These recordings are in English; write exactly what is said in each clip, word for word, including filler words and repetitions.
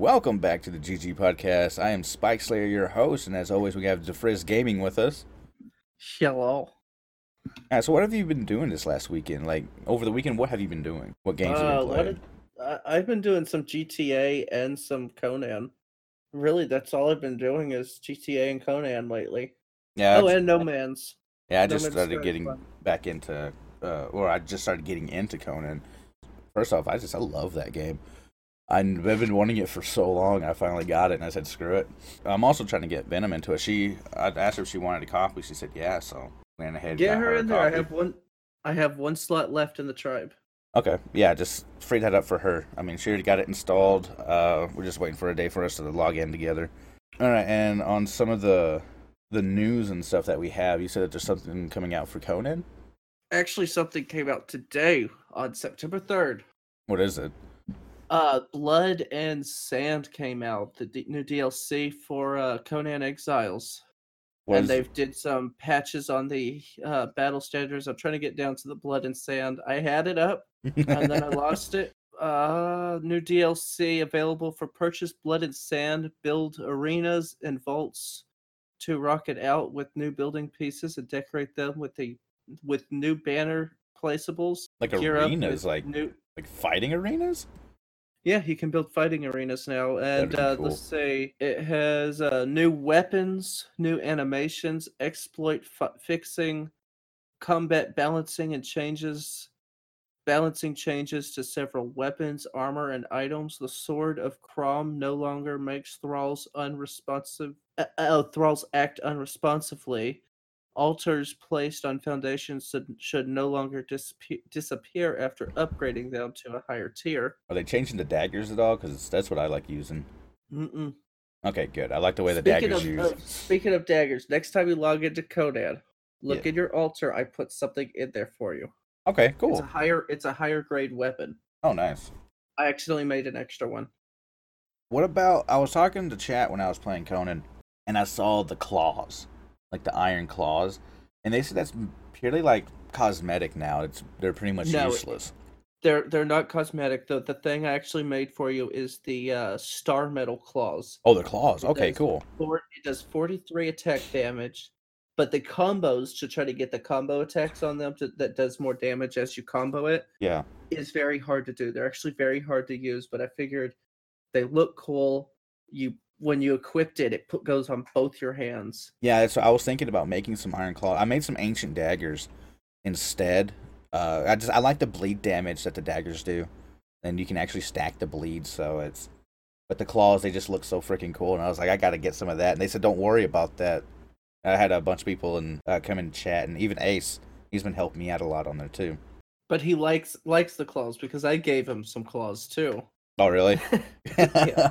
Welcome back to the G G Podcast. I am Spike Slayer, your host, and as always, we have DeFrizz Gaming with us. Hello. Uh, so, what have you been doing this last weekend? Like over the weekend, what have you been doing? What games have you Uh, been what playing? did, I, I've been doing some G T A and some Conan. Really, that's all I've been doing is G T A and Conan lately. Yeah, I Oh, j- and No Man's. yeah, I No just Man's started Sky is getting fun. back into, uh, or I just started getting into Conan. First off, I just I love that game. I've been wanting it for so long. I finally got it, and I said, "Screw it." I'm also trying to get Venom into it. She, I asked her if she wanted a copy. She said, "Yeah." So went ahead and Get got her her a in there. I copy. have one. I have one slot left in the tribe. Okay, yeah, just free that up for her. I mean, she already got it installed. Uh, we're just waiting for a day for us to log in together. All right, and on some of the the news and stuff that we have, you said that there's something coming out for Conan. Actually, something came out today on September third. What is it? Uh, Blood and Sand came out, the D- new D L C for uh, Conan Exiles. What And is they've did some patches on the uh, battle standards. I'm trying to get down to the Blood and Sand. I had it up, and then I lost it. Uh, new D L C available for purchase. Blood and Sand. Build arenas and vaults to rock it out with new building pieces and decorate them with the with new banner placeables. like Gear up arenas, with like new. like fighting arenas? Yeah, you can build fighting arenas now, and That'd be uh, cool. let's say it has uh, new weapons, new animations, exploit fi- fixing, combat balancing, and changes. Balancing changes to several weapons, armor, and items. The Sword of Crom no longer makes thralls unresponsive. Uh, uh, thralls act unresponsively. Altars placed on foundations should, should no longer disappear, disappear after upgrading them to a higher tier. Are they changing the daggers at all? Because that's what I like using. Mm-mm. Okay, good. I like the way the Speaking daggers of, use. of speaking of daggers, next time you log into Conan, look Yeah. in your altar. I put something in there for you. Okay, It's cool. a higher it's a higher grade weapon. Oh, nice. I accidentally made an extra one. What about? I was talking to chat when I was playing Conan, and I saw the claws, like the iron claws, and they said that's purely like cosmetic now. It's they're pretty much No, useless. They're they're not cosmetic. The the thing I actually made for you is the uh, star metal claws. Oh, the claws. It Okay, does cool. four, it does forty-three attack damage, but the combos to try to get the combo attacks on them to, that does more damage as you combo it Yeah. is very hard to do. They're actually very hard to use, but I figured they look cool. You when you equipped it, it put, goes on both your hands. Yeah, that's what I was thinking about making some iron claw. I made some ancient daggers instead. Uh, I just I like the bleed damage that the daggers do, and you can actually stack the bleeds. So it's, but the claws they just look so freaking cool, and I was like, I gotta get some of that. And they said, don't worry about that. I had a bunch of people and uh, come in chat, and even Ace, he's been helping me out a lot on there too. But he likes likes the claws because I gave him some claws too. Oh, really? Yeah.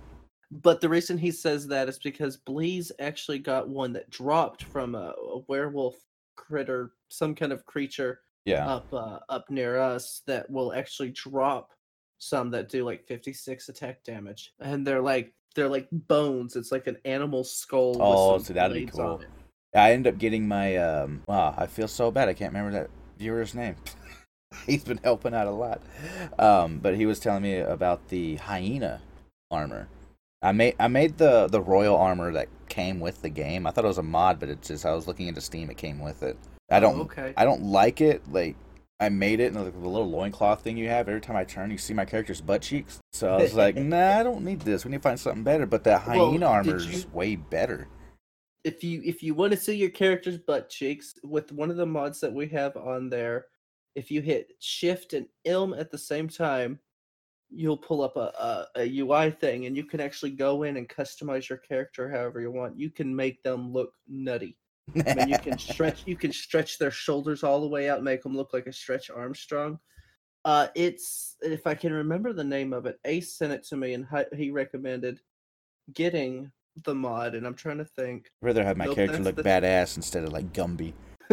But the reason he says that is because Bleeze actually got one that dropped from a, a werewolf critter, some kind of creature Yeah. up uh, up near us that will actually drop some that do like fifty-six attack damage, and they're like they're like bones. It's like an animal skull. Oh, with some so that'd be blades on cool. it. I ended up getting my um. Wow, I feel so bad. I can't remember that viewer's name. He's been helping out a lot. Um, but he was telling me about the hyena armor. I made I made the the royal armor that came with the game. I thought it was a mod, but it's just I was looking into Steam. It came with it. I don't Oh, okay. I don't like it. Like I made it, and like the little loincloth thing you have. Every time I turn, you see my character's butt cheeks. So I was like, nah, I don't need this. We need to find something better. But that Well, hyena armor did is you- way better. If you if you want to see your character's butt cheeks with one of the mods that we have on there, if you hit Shift and Ilm at the same time, you'll pull up a, a, a U I thing, and you can actually go in and customize your character however you want. You can make them look nutty. I mean, you can stretch you can stretch their shoulders all the way out, make them look like a Stretch Armstrong. Uh, it's if I can remember the name of it, Ace sent it to me, and hi- he recommended getting the mod, and I'm trying to think. I'd rather have my Nope, character that's look the- badass instead of like Gumby.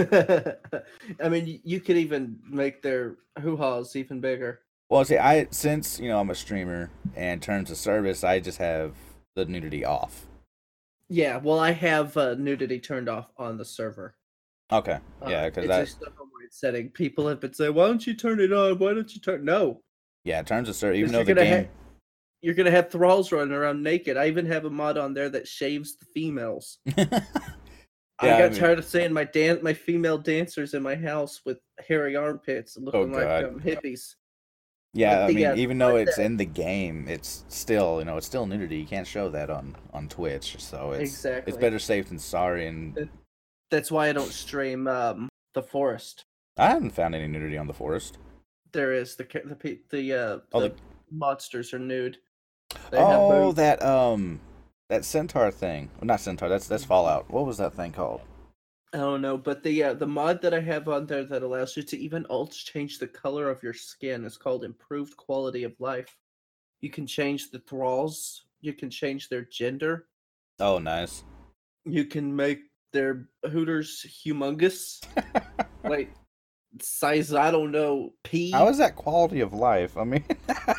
I mean, y- you could even make their hoo-haws even bigger. Well, see, I since you know I'm a streamer, and in terms of service, I just have the nudity off. Yeah, well, I have uh, nudity turned off on the server. Okay, Uh, yeah, because it's I a stuff on my setting. People have been saying, "Why don't you turn it on? Why don't you turn?" No, yeah, in terms of service, even Because though you're the gonna game, ha- you're gonna have thralls running around naked. I even have a mod on there that shaves the females. I Yeah, got I mean, tired of seeing my dan- my female dancers in my house with hairy armpits and oh looking like god. um, hippies. Yeah, But I the mean, uh, the even though mod it's that in the game, it's still, you know, it's still nudity. You can't show that on on Twitch, so it's it's exactly. better safe than sorry. And That- That's why I don't stream um the forest. I haven't found any nudity on the forest. There is the ca- the pe- the uh Oh, the the monsters are nude. They have oh boobs. that um that centaur thing. Well, not centaur. That's that's Fallout. What was that thing called? I don't know, but the uh, the mod that I have on there that allows you to even alt change the color of your skin is called Improved Quality of Life. You can change the thralls. You can change their gender. Oh, nice. You can make their hooters humongous. Like size, I don't know, How P. is that quality of life? I mean,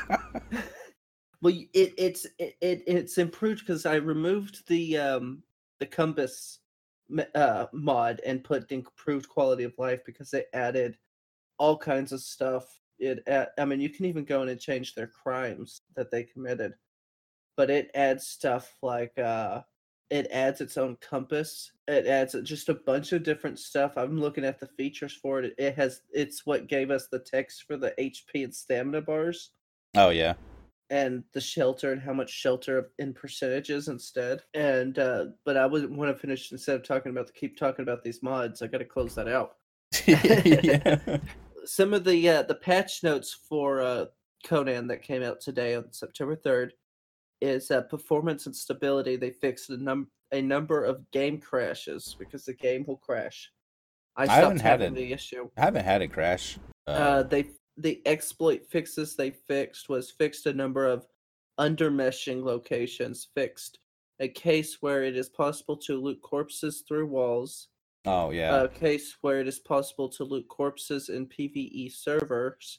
Well, y- it it's it, it it's improved because I removed the um the compass m- uh mod and put the improved quality of life because they added all kinds of stuff. It add, I mean, you can even go in and change their crimes that they committed, but it adds stuff like uh it adds its own compass. It adds just a bunch of different stuff. I'm looking at the features for it. It has it's what gave us the text for the H P and stamina bars oh yeah. and the shelter and how much shelter in percentages instead. And uh but I wouldn't want to finish instead of talking about the keep talking about these mods. I got to close that out. Yeah. Some of the uh, the patch notes for uh, Conan that came out today on September third is uh, performance and stability. They fixed a num a number of game crashes because the game will crash. I I haven't stopped had having it. the issue. I haven't had it crash. Uh, Uh, they the exploit fixes they fixed was fixed a number of undermeshing locations. Fixed a case where it is possible to loot corpses through walls. oh yeah. A case where it is possible to loot corpses in PvE servers.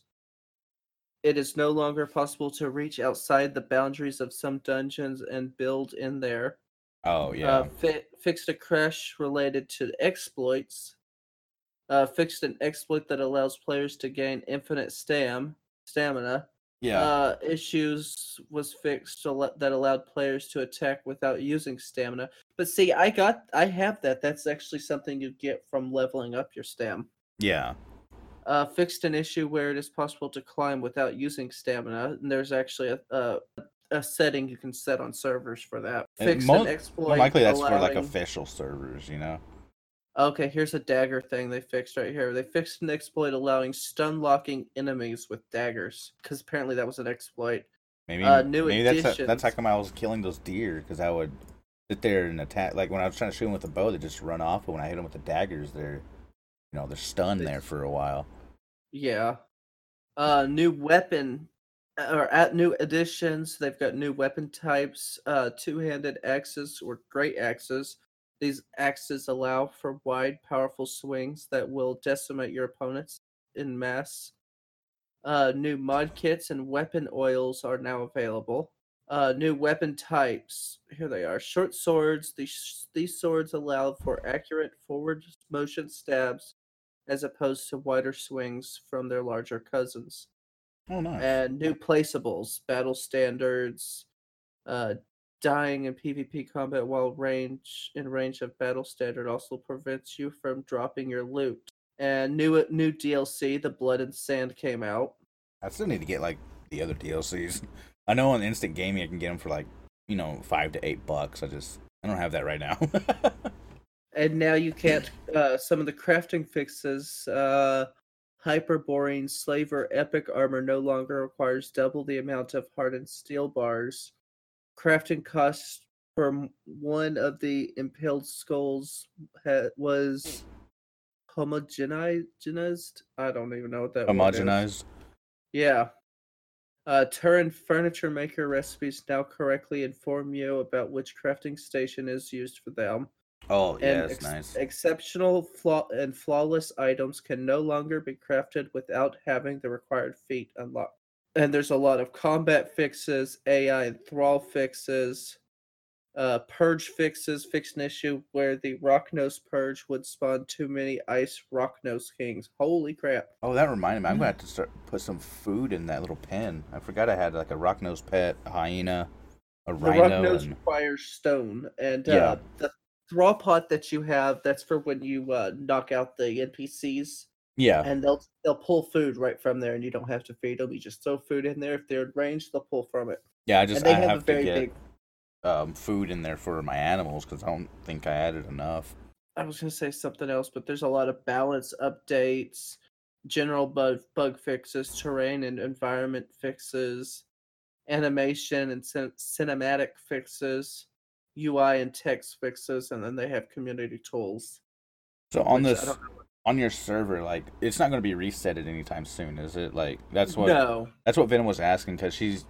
It is no longer possible to reach outside the boundaries of some dungeons and build in there. Oh Uh, yeah. fi- fixed a crash related to exploits. Uh, fixed an exploit that allows players to gain infinite stam stamina. Yeah. Uh, issues was fixed to let, that allowed players to attack without using stamina. But see, I got I have that. That's actually something you get from leveling up your stam. Yeah. Uh, fixed an issue where it is possible to climb without using stamina, and there's actually a a, a setting you can set on servers for that. And Fixed an most more exploit likely that's for like allowing. official servers, you know. Okay, here's a dagger thing they fixed right here. They fixed an exploit allowing stun locking enemies with daggers, because apparently that was an exploit. Maybe Uh, new maybe that's additions. that's how come I was killing those deer because I would sit there and attack. Like when I was trying to shoot them with the bow, they just run off. But when I hit them with the daggers, they're you know they're stunned there for a while. Yeah. Uh, new weapon or at new additions. They've got new weapon types. Uh, two-handed axes or great axes. These axes allow for wide, powerful swings that will decimate your opponents in mass. Uh, new mod kits and weapon oils are now available. Uh, new weapon types. Here they are. Short swords. These these swords allow for accurate forward motion stabs as opposed to wider swings from their larger cousins. Oh, nice. And new placeables, battle standards, uh, dying in PvP combat while range in range of battle standard also prevents you from dropping your loot. And new new D L C, The Blood and Sand came out. I still need to get like the other D L Cs. I know on Instant Gaming I can get them for like you know five to eight bucks. I just I don't have that right now. And now you can't uh, some of the crafting fixes. Uh, Hyperborean Slaver Epic Armor no longer requires double the amount of hardened steel bars. Crafting cost for one of the impaled skulls ha- was homogenized. I don't even know what that word is. Homogenized. Yeah. Uh, Turin Furniture Maker recipes now correctly inform you about which crafting station is used for them. Oh yeah, And that's ex- nice. exceptional flaw and flawless items can no longer be crafted without having the required feat unlocked. And there's a lot of combat fixes, A I and thrall fixes. Uh, purge fixes fixed an issue where the Rocknose purge would spawn too many ice Rocknose kings. Holy crap! Oh, that reminded me. I'm gonna have to start put some food in that little pen. I forgot I had like a rock nose pet, a hyena, a The rhino, Rocknose and requires stone, and yeah, uh, the Thrall pot that you have, that's for when you uh, knock out the N P Cs, yeah, and they'll they'll pull food right from there, and you don't have to feed them. You just throw food in there. If they're in range, they'll pull from it, yeah. I and just they I have a have to very get big. um, food in there for my animals because I don't think I added enough. I was gonna say something else, but there's a lot of balance updates, general bug bug fixes, terrain and environment fixes, animation and cin- cinematic fixes, U I and text fixes, and then they have community tools, So on which I this don't know. on your server, like it's not gonna be resetted anytime soon, is it? Like that's what No, that's what Venom was asking because she's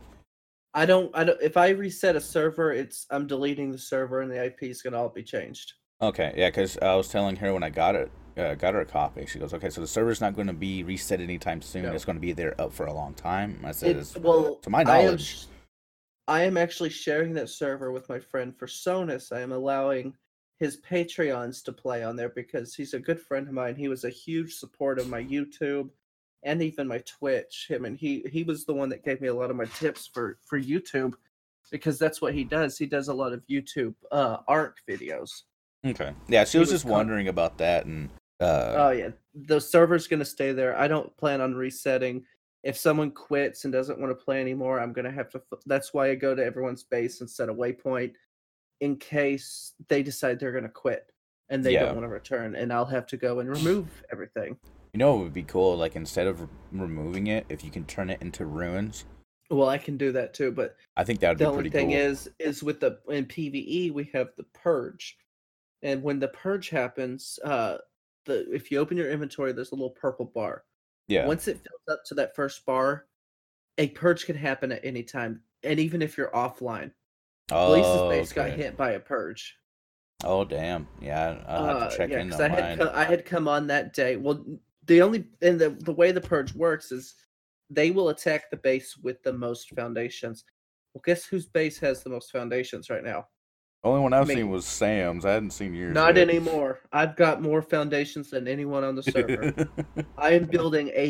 I don't. I don't. If I reset a server, it's I'm deleting the server, and the I P is gonna all be changed. okay, yeah. Because I was telling her when I got it, uh, got her a copy. She goes, okay, so the server's not going to be reset anytime soon. No, It's going to be there up for a long time. I said, it well. to my I am. knowledge. sh- I am actually sharing that server with my friend for Sonus. I am allowing his Patreons to play on there because he's a good friend of mine. He was a huge support of my YouTube and even my Twitch. Him and he he was the one that gave me a lot of my tips for for YouTube because that's what he does. He does a lot of YouTube uh ARC videos. Okay, yeah. She He was was just con- wondering about that, and uh, oh yeah, the server's gonna stay there. I don't plan on resetting. If someone quits and doesn't want to play anymore, I'm gonna have to. f- That's why I go to everyone's base instead of Waypoint, in case they decide they're gonna quit and they don't yeah. want to return, and I'll have to go and remove everything. You know, it would be cool. Like instead of re- removing it, if you can turn it into ruins, Well, I can do that too, but I think that would the be only pretty thing cool. is, is with the in PvE we have the purge, and when the purge happens, uh, the if you open your inventory, there's a little purple bar. Yeah. Once it fills up to that first bar, a purge can happen at any time, and even if you're offline. Lisa's Oh, base got okay. hit by a purge. Oh, damn. Yeah, I'll have to Uh, check yeah, in because on I had mine. co- I had come on that day. Well, the only and the the way the purge works is they will attack the base with the most foundations. Well, guess whose base has the most foundations right now? Only one I've seen Me. was Sam's. I hadn't seen yours Not yet. anymore. I've got more foundations than anyone on the server. I am building a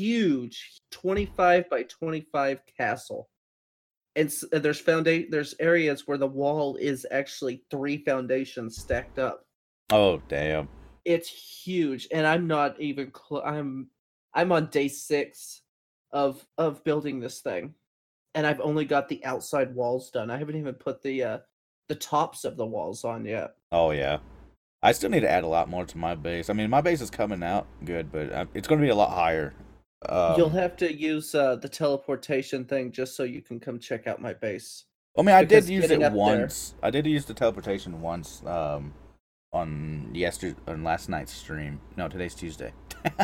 huge twenty-five by twenty-five castle. And s- uh, there's founda- there's areas where the wall is actually three foundations stacked up. Oh, damn. It's huge, and I'm not even cl- I'm I'm on day six of of building this thing, and I've only got the outside walls done. I haven't even put the uh the tops of the walls on yet. Oh, yeah. I still need to add a lot more to my base. I mean, my base is coming out good, but uh, it's going to be a lot higher. You'll Um, have to use uh, the teleportation thing just so you can come check out my base I mean, I did because use it getting up there. once. I did use the teleportation once. Um, on yesterday on last night's stream. No, today's Tuesday.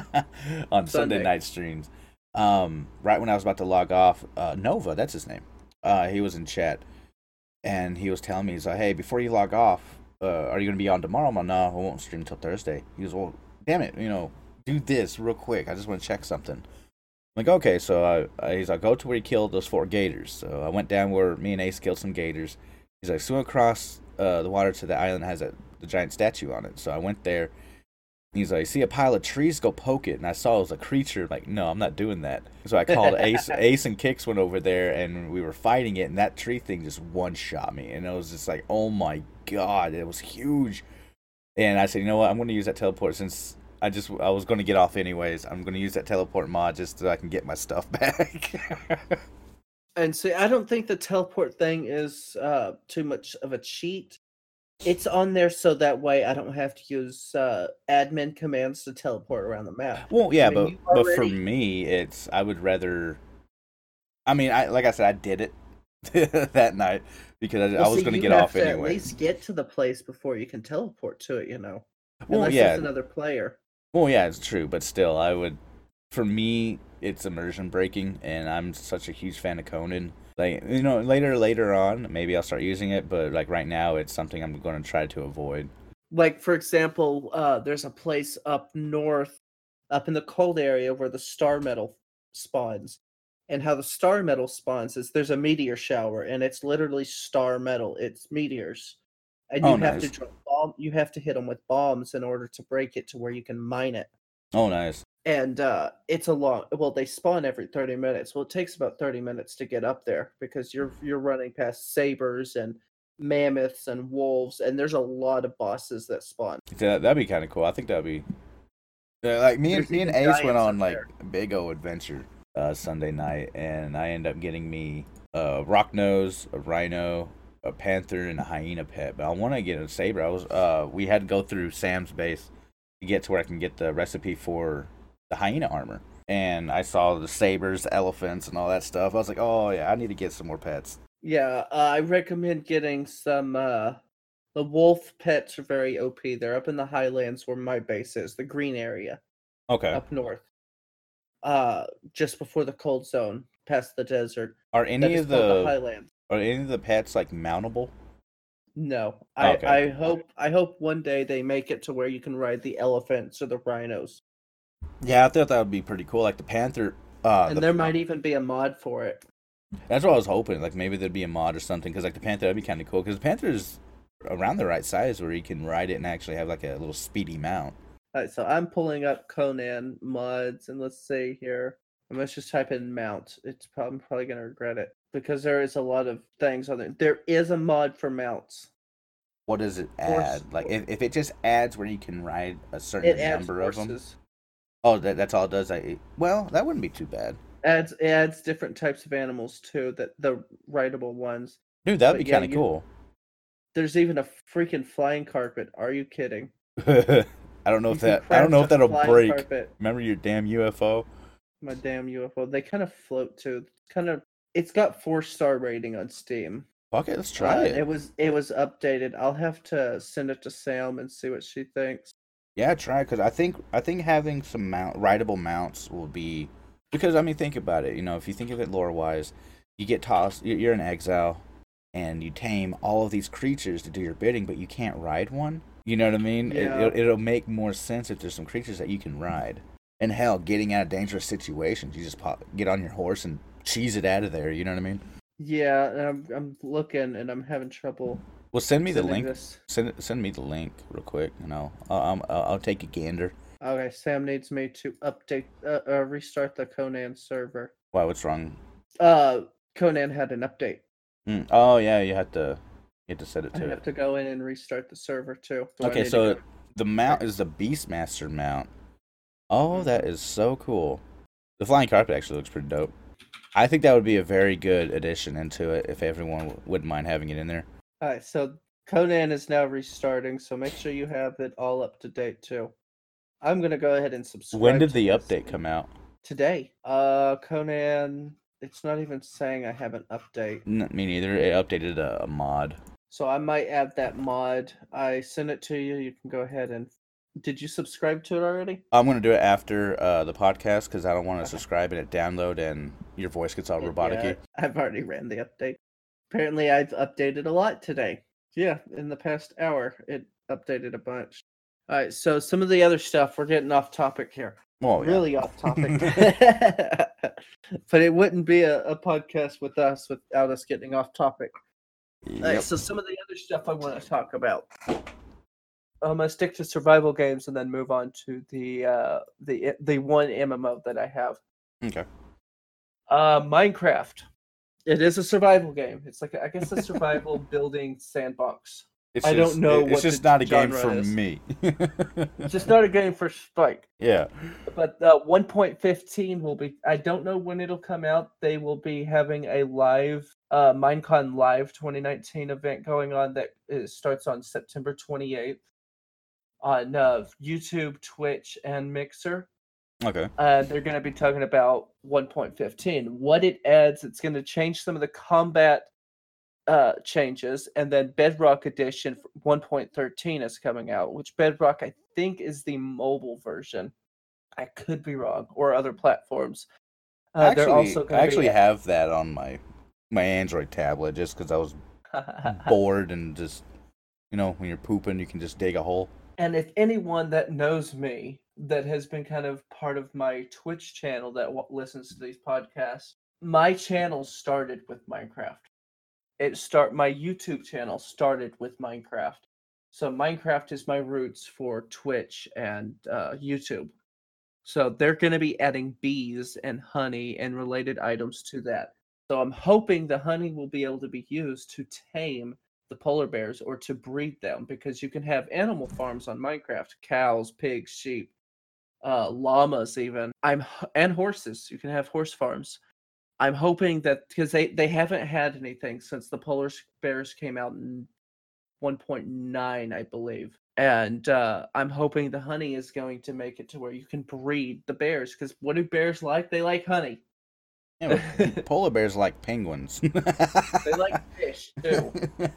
On Sunday Sunday. night streams. Um, right when I was about to log off, uh, Nova, that's his name. Uh, he was in chat and he was telling me, he's like, hey, before you log off, uh, are you gonna be on tomorrow? I'm like, no, I won't stream till Thursday. He goes, well, damn it, you know, do this real quick. I just want to check something. I'm like, okay, so I, I he's like, go to where he killed those four gators. So I went down where me and Ace killed some gators. He's like, swim across uh, the water to the island that has a the giant statue on it. So I went there. He's like, see a pile of trees, go poke it. And I saw it was a creature. I'm like, no, I'm not doing that. So I called Ace. Ace and Kix went over there, and we were fighting it. And that tree thing just one shot me, and it was just like, oh my god, it was huge. And I said, you know what? I'm going to use that teleport since I just I was going to get off anyways. I'm going to use that teleport mod just so I can get my stuff back. And see, I don't think the teleport thing is uh, too much of a cheat. It's on there so that way I don't have to use uh, admin commands to teleport around the map. Well, I yeah, mean, but you but for already me, it's I would rather. I mean, I like I said, I did it that night because I, I well, was see, going to you get have off to at anyways. least get to the place before you can teleport to it, you know, Well, unless it's yeah, another player. well, yeah, it's true, but still, I would. For me, it's immersion breaking, and I'm such a huge fan of Conan. Like you know, later later on, maybe I'll start using it, but like right now, it's something I'm going to try to avoid. Like for example, uh, there's a place up north, up in the cold area where the star metal spawns. And how the star metal spawns is there's a meteor shower, and it's literally star metal. It's meteors, and Oh, you have to nice. drop bomb. You have to hit them with bombs in order to break it to where you can mine it. Oh, nice. And uh, it's a long. Well, they spawn every thirty minutes. Well, it takes about thirty minutes to get up there because you're you're running past sabers and mammoths and wolves, and there's a lot of bosses that spawn. Yeah, that'd be kind of cool. I think that'd be yeah, like me and There's me and even Ace went giants on up like there. a big old adventure uh, Sunday night, and I ended up getting me a rock nose, a rhino, a panther, and a hyena pet. But I want to get a saber. I was uh, we had to go through Sam's base to get to where I can get the recipe for the hyena armor. And I saw the sabers, the elephants, and all that stuff. I was like, oh yeah, I need to get some more pets. Yeah, uh, I recommend getting some. Uh, the wolf pets are very O P. They're up in the highlands where my base is, the green area Okay. up north. Uh, just before the cold zone, past the desert. Are That any is of called the the highlands. are any of the pets like mountable? No, I Okay. I hope I hope one day they make it to where you can ride the elephants or the rhinos, Yeah, I thought that would be pretty cool. Like the panther. Uh, and the there might even be a mod for it. That's what I was hoping. Like maybe there'd be a mod or something. Because like the panther, that'd be kind of cool. Because the panther's around the right size where you can ride it and actually have like a little speedy mount. All right, so I'm pulling up Conan mods, and let's see here. And let's just type in mount. It's probably, I'm probably gonna regret it because there is a lot of things on there. There is a mod for mounts. What does it Horse- add? Like if, if it just adds where you can ride a certain It adds number of them. horses. Oh, that, that's all it does. I well, that wouldn't be too bad. Adds it adds different types of animals too. That the rideable ones. Dude, that'd But be yeah, kind of you- cool. There's even a freaking flying carpet. Are you kidding? I don't know You if can that. I don't know if craft a that'll flying break. carpet. Remember your damn U F O? My damn U F O. They kind of float too. Kind of. It's got four star rating on Steam. Okay, let's try Uh, it. It was it was updated. I'll have to send it to Sam and see what she thinks. Yeah, try because I think I think having some mount rideable mounts will be because I mean think about it. You know, if you think of it lore wise, you get tossed. you- You're in exile, and you tame all of these creatures to do your bidding, but you can't ride one. You know what I mean? It, Yeah. it'll, it'll make more sense if there's some creatures that you can ride. And hell, getting out of dangerous situations, you just pop, get on your horse and cheese it out of there. You know what I mean? Yeah, and I'm I'm looking and I'm having trouble. Well, send me the sending link. This. Send it- send me the link real quick, and I'll I'll, I'll, I'll take a gander. Okay, Sam needs me to update, uh, uh, restart the Conan server. Why? What's wrong? Uh, Conan had an update. Mm. Oh yeah, you have to you have to set it I to have it. to go in and restart the server too. Do I Okay, need to so go- the mount is the Beastmaster mount. Oh, that is so cool. The flying carpet actually looks pretty dope. I think that would be a very good addition into it if everyone w- wouldn't mind having it in there. All right, so Conan is now restarting, so make sure you have it all up to date too. I'm gonna go ahead and subscribe. When did to the this update come out? Today. Uh, Conan. It's not even saying I have an update, N- me neither. It updated a, a mod. so I might add that mod. I sent it to you. You can go ahead and. Did you subscribe to it already? I'm gonna do it after uh, the podcast because I don't want to Okay. subscribe and it download and your voice gets all Yeah, robotic-y. I've already ran the update. Apparently, I've updated a lot today. Yeah, in the past hour, it updated a bunch. All right, so some of the other stuff, we're getting off topic here. Oh, yeah. Really off topic. But it wouldn't be a, a podcast with us without us getting off topic. All right, Yep. so some of the other stuff I want to talk about. I'm gonna stick to survival games and then move on to the uh, the the one M M O that I have. Okay. Uh, Minecraft. It is a survival game. It's like a, I guess a survival building sandbox. It's I don't just- know it- It's what just the not a game genre for is. me. It's just not a game for Spike. Yeah. But uh, one point fifteen will be. I don't know when it'll come out. They will be having a live uh, Minecon Live twenty nineteen event going on that is, starts on September twenty-eighth on uh, YouTube, Twitch, and Mixer. Okay. Uh, they're going to be talking about one point fifteen. What it adds, it's going to change some of the combat uh, changes, and then Bedrock Edition for one point thirteen is coming out, which Bedrock I think is the mobile version. I could be wrong, or other platforms. Uh, I they're actually, also I going actually to have that on my my Android tablet just because I was bored and just, you know, when you're pooping, you can just dig a hole. And if anyone that knows me, that has been kind of part of my Twitch channel that w- listens to these podcasts, my channel started with Minecraft. It start my YouTube channel started with Minecraft. So Minecraft is my roots for Twitch and uh, YouTube. So they're going to be adding bees and honey and related items to that. So I'm hoping the honey will be able to be used to tame the polar bears or to breed them, because you can have animal farms on Minecraft: cows, pigs, sheep, uh, llamas, even. I'm and horses. You can have horse farms. I'm hoping that, because they, they haven't had anything since the polar bears came out in one point nine, I believe. And uh, I'm hoping the honey is going to make it to where you can breed the bears, because what do bears like? They like honey. Yeah, but polar bears like penguins. They like fish too.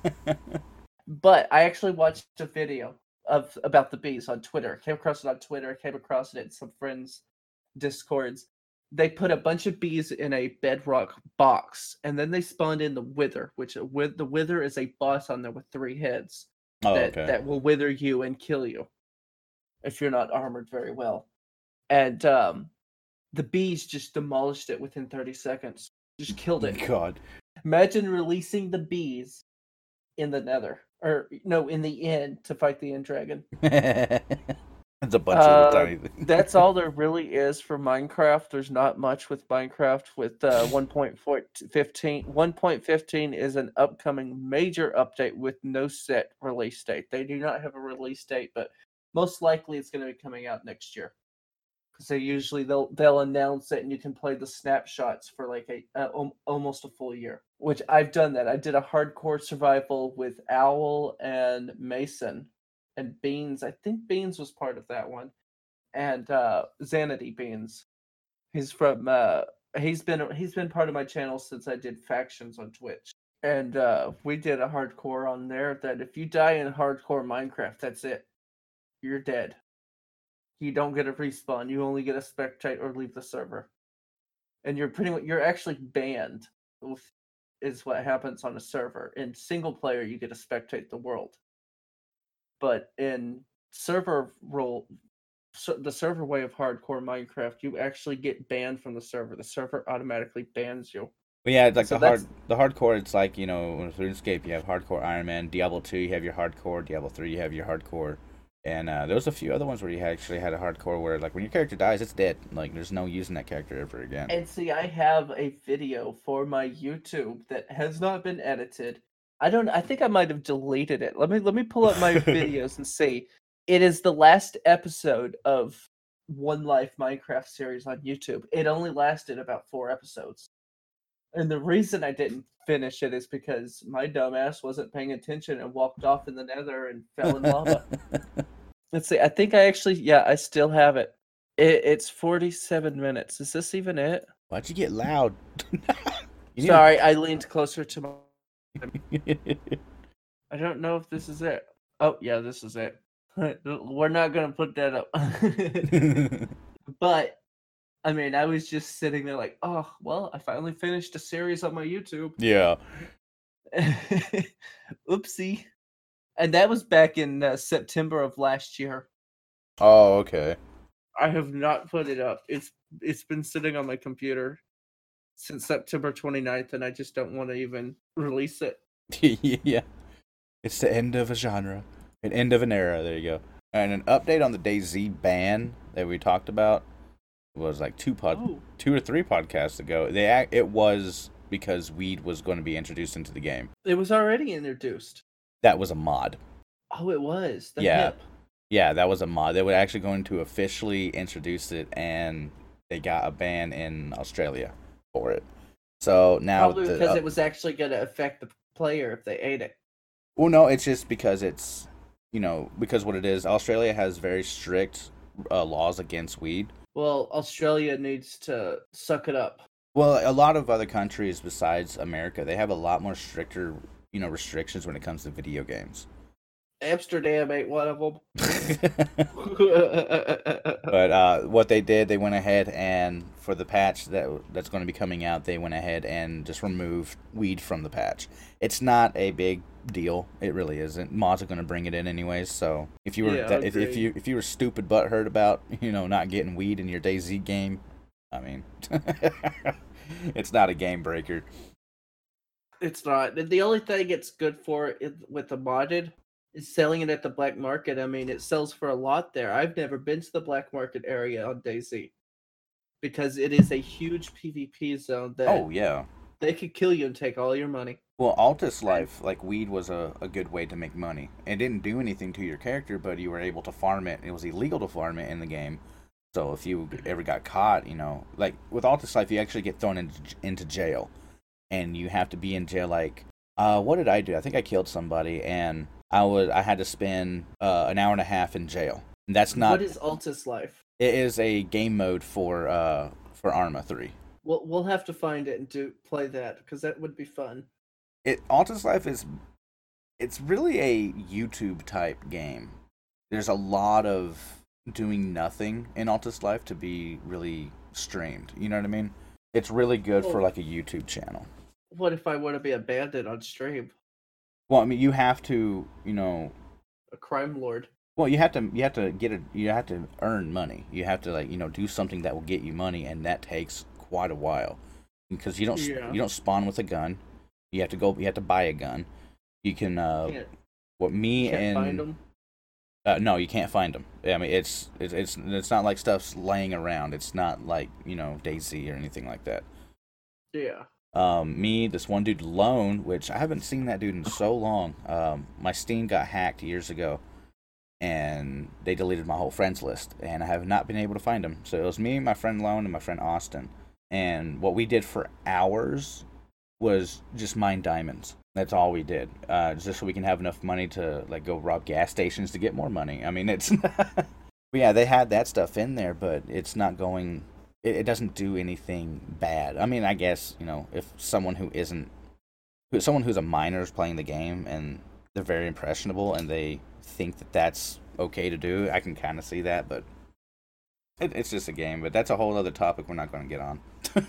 But I actually watched a video of about the bees on Twitter. Came across it on Twitter. Came across it in some friends' discords. They put a bunch of bees in a bedrock box, and then they spawned in the wither, which with the wither is a boss on there with three heads Oh, that okay. that will wither you and kill you if you're not armored very well. And um, the bees just demolished it within thirty seconds. Just killed it. God. Imagine releasing the bees in the Nether, or no, in the end to fight the end dragon. It's a bunch Uh, of little tiny things. That's all there really is for Minecraft. There's not much with Minecraft. With uh, one point fifteen, one point fifteen is an upcoming major update with no set release date. They do not have a release date, but most likely it's going to be coming out next year. Because they usually they'll they'll announce it, and you can play the snapshots for like a uh, almost a full year. Which I've done that. I did a hardcore survival with Owl and Mason. And Beans, I think Beans was part of that one, and uh, Xanity Beans. He's from. Uh, he's been he's been part of my channel since I did factions on Twitch, and uh, we did a hardcore on there. That if you die in hardcore Minecraft, that's it. You're dead. You don't get a respawn. You only get a spectate or leave the server, and you're pretty much you're actually banned. Is what happens on a server. In single player, you get to spectate the world. But in server role, so the server way of hardcore Minecraft, you actually get banned from the server. The server automatically bans you. But yeah, it's like So the hard, that's- the hardcore. It's like, you know, with RuneScape, you have hardcore Iron Man. Diablo two, you have your hardcore. Diablo three, you have your hardcore. And uh, there was a few other ones where you actually had a hardcore where, like, when your character dies, it's dead. Like, there's no using that character ever again. And see, I have a video for my YouTube that has not been edited. I don't. I think I might have deleted it. Let me let me pull up my videos and see. It is the last episode of One Life Minecraft series on YouTube. It only lasted about four episodes, and the reason I didn't finish it is because my dumbass wasn't paying attention and walked off in the Nether and fell in lava. Let's see. I think I actually, yeah, I still have it. it it's forty-seven minutes. Is this even it? Why'd you get loud? You need Sorry, I leaned closer to my. to- I don't know if this is it. Oh, yeah, this is it. We're not gonna put that up. But I mean, I was just sitting there like, oh, well, I finally finished a series on my YouTube. Yeah. Oopsie. And that was back in uh, September of last year. Oh, okay. I have not put it up. It's it's been sitting on my computer since September twenty-ninth, and I just don't want to even release it. Yeah. It's the end of a genre. An end of an era. There you go. And an update on the DayZ ban that we talked about was like two pod, Oh. two or three podcasts ago. They ac- it was because weed was going to be introduced into the game. It was already introduced. That was a mod. Oh, it was. The Yeah. hip. Yeah, that was a mod. They were actually going to officially introduce it, and they got a ban in Australia for it. So now, Probably the, because uh, it was actually going to affect the player if they ate it. well, no, it's just because it's, you know, because what it is, Australia has very strict uh, laws against weed. Well, Australia needs to suck it up. Well, a lot of other countries besides America, they have a lot more stricter, you know, restrictions when it comes to video games. Amsterdam ain't one of them. But uh, what they did, they went ahead and for the patch that that's going to be coming out, they went ahead and just removed weed from the patch. It's not a big deal. It really isn't. Mods are going to bring it in anyways. So if you were Yeah, that, if, if agreed. you if you were stupid butthurt about, you know, not getting weed in your DayZ game, I mean, it's not a game breaker. It's not. The only thing it's good for is, with the modded is selling it at the black market. I mean, it sells for a lot there. I've never been to the black market area on DayZ because it is a huge PvP zone that Oh yeah. they could kill you and take all your money. Well, Altus Life, like weed, was a, a good way to make money. It didn't do anything to your character, but you were able to farm it. It was illegal to farm it in the game. So if you ever got caught, you know, like with Altus Life, you actually get thrown into, into jail. And you have to be in jail like, uh, what did I do? I think I killed somebody, and I would I had to spend uh, an hour and a half in jail. And that's not... What is Altus Life? It is a game mode for uh, for Arma three. We'll, we'll have to find it and do play that, because that would be fun. It Altus Life is... It's really a YouTube type game. There's a lot of doing nothing in Altus Life to be really streamed. You know what I mean? It's really good Well, for like a YouTube channel. What if I want to be a bandit on stream? Well, I mean, you have to, you know, A crime lord. well, you have to, you have to get a, you have to earn money. You have to like, you know, do something that will get you money, and that takes quite a while because you don't, Yeah. you don't spawn with a gun. You have to go, you have to buy a gun. You can, uh, Can't, what me can't and find them. Uh, no, you can't find them. I mean, it's, it's it's it's not like stuff's laying around. It's not like, you know, DayZ or anything like that. Yeah. Um, me, this one dude, Lone, which I haven't seen that dude in so long. Um, my Steam got hacked years ago, and they deleted my whole friends list, and I have not been able to find him. So it was me, my friend Lone, and my friend Austin. And what we did for hours was just mine diamonds. That's all we did, uh, just so we can have enough money to like go rob gas stations to get more money. I mean, it's yeah, they had that stuff in there, but it's not going. It, it doesn't do anything bad. I mean, I guess, you know, if someone who isn't, who someone who's a minor is playing the game and they're very impressionable and they think that that's okay to do, I can kind of see that, but it, it's just a game. But that's a whole other topic we're not going to get on.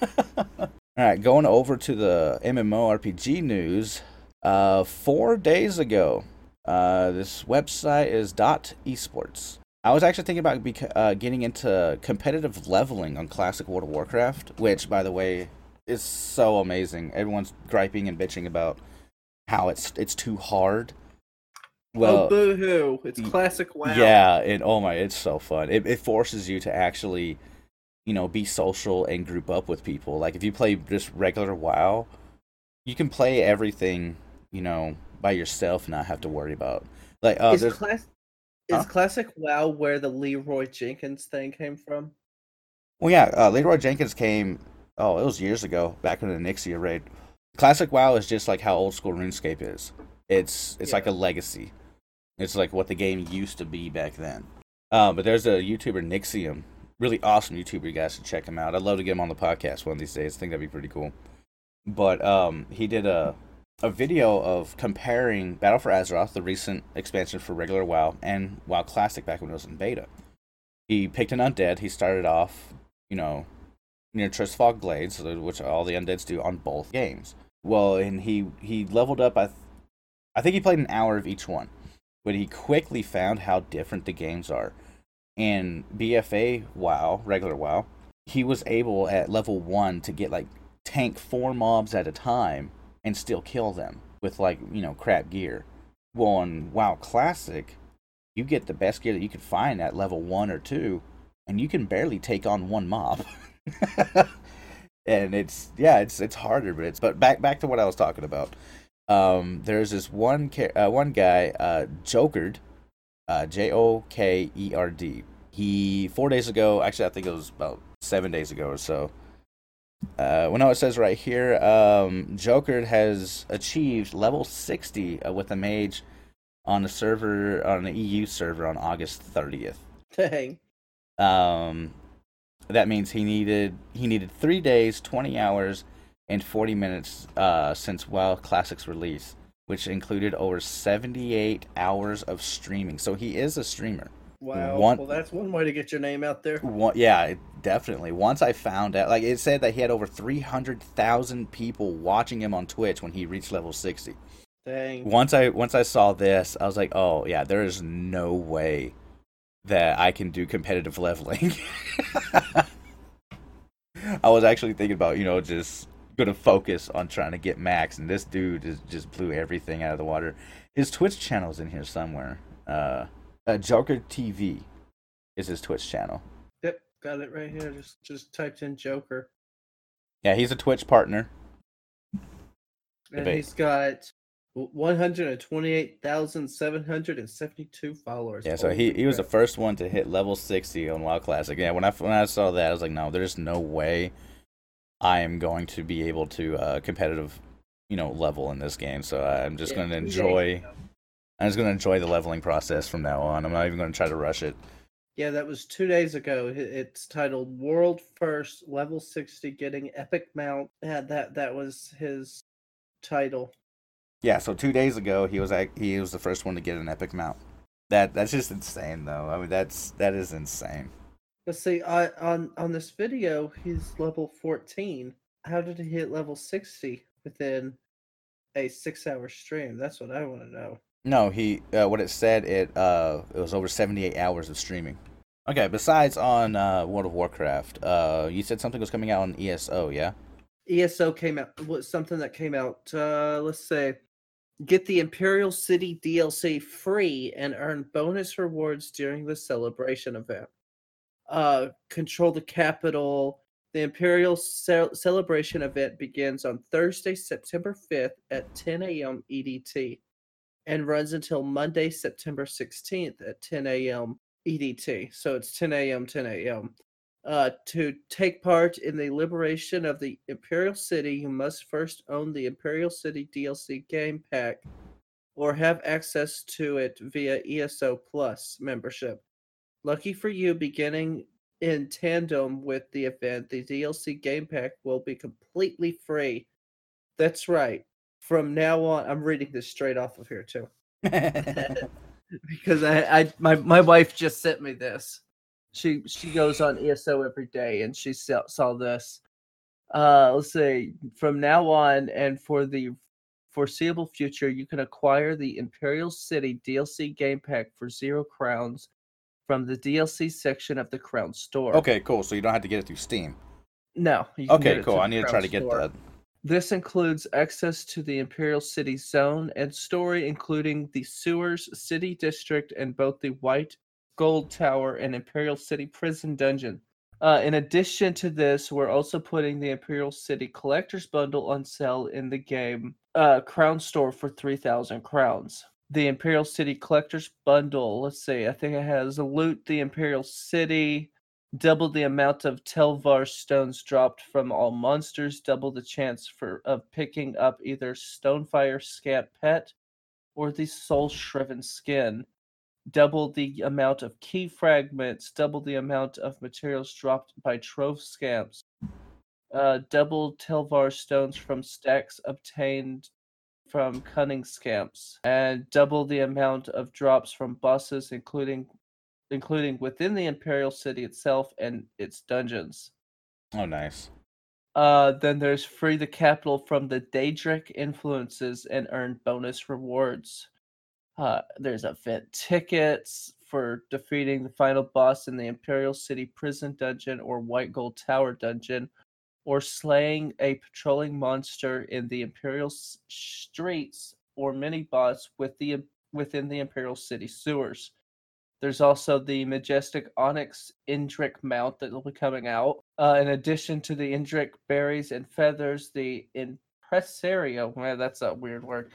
All right, going over to the MMORPG news. Uh, four days ago, uh, this website is Dot Esports. I was actually thinking about bec- uh, getting into competitive leveling on Classic World of Warcraft, which, by the way, is so amazing. Everyone's griping and bitching about how it's it's too hard. Well, oh, boo-hoo. It's classic WoW. Yeah, and oh my, it's so fun. It, it forces you to actually, you know, be social and group up with people. Like, if you play just regular WoW, you can play everything, you know, by yourself and not have to worry about. Like, uh, is there's... class- Huh? Is Classic WoW where the Leroy Jenkins thing came from? Well, yeah, uh, Leroy Jenkins came, oh, it was years ago, back in the Nixia raid. Classic WoW is just like how old school RuneScape is. It's it's Yeah. like a legacy. It's like what the game used to be back then. Uh, but there's a YouTuber, Nixium, really awesome YouTuber. You guys should check him out. I'd love to get him on the podcast one of these days. I think that'd be pretty cool. But um, he did a a video of comparing Battle for Azeroth, the recent expansion for regular WoW, and WoW Classic back when it was in beta. He picked an undead. He started off, you know, near Tristfog Glades, which all the undeads do on both games. Well, and he, he leveled up, I, th- I think he played an hour of each one, but he quickly found how different the games are. In B F A WoW, regular WoW, he was able at level one to get like tank four mobs at a time and still kill them with, like, you know, crap gear. Well, on WoW Classic, you get the best gear that you could find at level one or two, and you can barely take on one mob. And it's, yeah, it's it's harder, but it's, but back back to what I was talking about. Um, there's this one uh, one guy, uh, Jokered, uh, J O K E R D. He, four days ago, actually I think it was about seven days ago or so, Uh, well, no, it says right here, um, Joker has achieved level sixty uh, with a mage on a server, on an E U server on August thirtieth. Dang. Um, that means he needed he needed three days, twenty hours, and forty minutes uh, since WoW Classic's release, which included over seventy-eight hours of streaming. So he is a streamer. Wow. One- Well, that's one way to get your name out there. One, yeah, definitely. Once I found out, like, it said that he had over three hundred thousand people watching him on Twitch when he reached level sixty. Dang. Once I once I saw this, I was like, oh, yeah, there is no way that I can do competitive leveling. I was actually thinking about, you know, just gonna focus on trying to get max, and this dude is just blew everything out of the water. His Twitch channel's in here somewhere. Uh, uh Joker T V is his Twitch channel. Yep, got it right here. Just just typed in Joker. Yeah, he's a Twitch partner. And he's got one hundred twenty-eight thousand seven hundred seventy-two followers. Yeah, so he, he was the first one to hit level sixty on WoW Classic. Yeah, when I, when I saw that, I was like, no, there's no way I am going to be able to uh, competitive, you know, level in this game. So I'm just yeah, going to enjoy. I'm just going to enjoy the leveling process from now on. I'm not even going to try to rush it. Yeah, that was two days ago. It's titled World First Level sixty Getting Epic Mount. Yeah, that that was his title. Yeah, so two days ago he was he was the first one to get an epic mount. That that's just insane, though. I mean, that's that is insane. Let's see. I, on on this video, he's level fourteen. How did he hit level sixty within a six-hour stream? That's what I want to know. No, he uh, what it said it uh it was over seventy-eight hours of streaming. Okay, besides on uh, World of Warcraft, uh, you said something was coming out on E S O, yeah? E S O came out. Was something that came out. Uh, let's say. Get the Imperial City D L C free and earn bonus rewards during the celebration event. Uh, control the capital. The Imperial Ce- celebration event begins on Thursday, September fifth at ten a.m. E D T and runs until Monday, September sixteenth at ten a.m. E D T. So it's ten a.m., ten a.m. Uh, to take part in the liberation of the Imperial City, you must first own the Imperial City D L C game pack or have access to it via E S O Plus membership. Lucky for you, beginning in tandem with the event, the D L C game pack will be completely free. That's right. From now on, I'm reading this straight off of here too. Because I, I my, my wife just sent me this. She she goes on E S O every day, and she saw, saw this. Uh, let's see. From now on, and for the foreseeable future, you can acquire the Imperial City D L C game pack for zero crowns from the D L C section of the Crown Store. Okay, cool. So you don't have to get it through Steam. No. Okay, cool. I need to try to get that. This includes access to the Imperial City Zone and story, including the sewers, city district, and both the White Gold Tower and Imperial City Prison Dungeon. Uh, in addition to this, we're also putting the Imperial City Collector's Bundle on sale in the game uh, Crown Store for three thousand crowns. The Imperial City Collector's Bundle, let's see, I think it has Loot the Imperial City, double the amount of Telvar stones dropped from all monsters, double the chance for of picking up either Stonefire Scant Pet or the Soul Shriven Skin. Double the amount of key fragments, double the amount of materials dropped by Trove Scamps, uh, double Telvar stones from stacks obtained from Cunning Scamps, and double the amount of drops from bosses, including including within the Imperial City itself and its dungeons. Oh, nice. Uh, then there's free the capital from the Daedric influences and earn bonus rewards. Uh, there's event tickets for defeating the final boss in the Imperial City Prison Dungeon or White Gold Tower Dungeon, or slaying a patrolling monster in the Imperial s- streets or mini-boss with the, within the Imperial City sewers. There's also the Majestic Onyx Indrik mount that will be coming out. Uh, in addition to the Indrik berries and feathers, the Impresario, man, that's a weird word,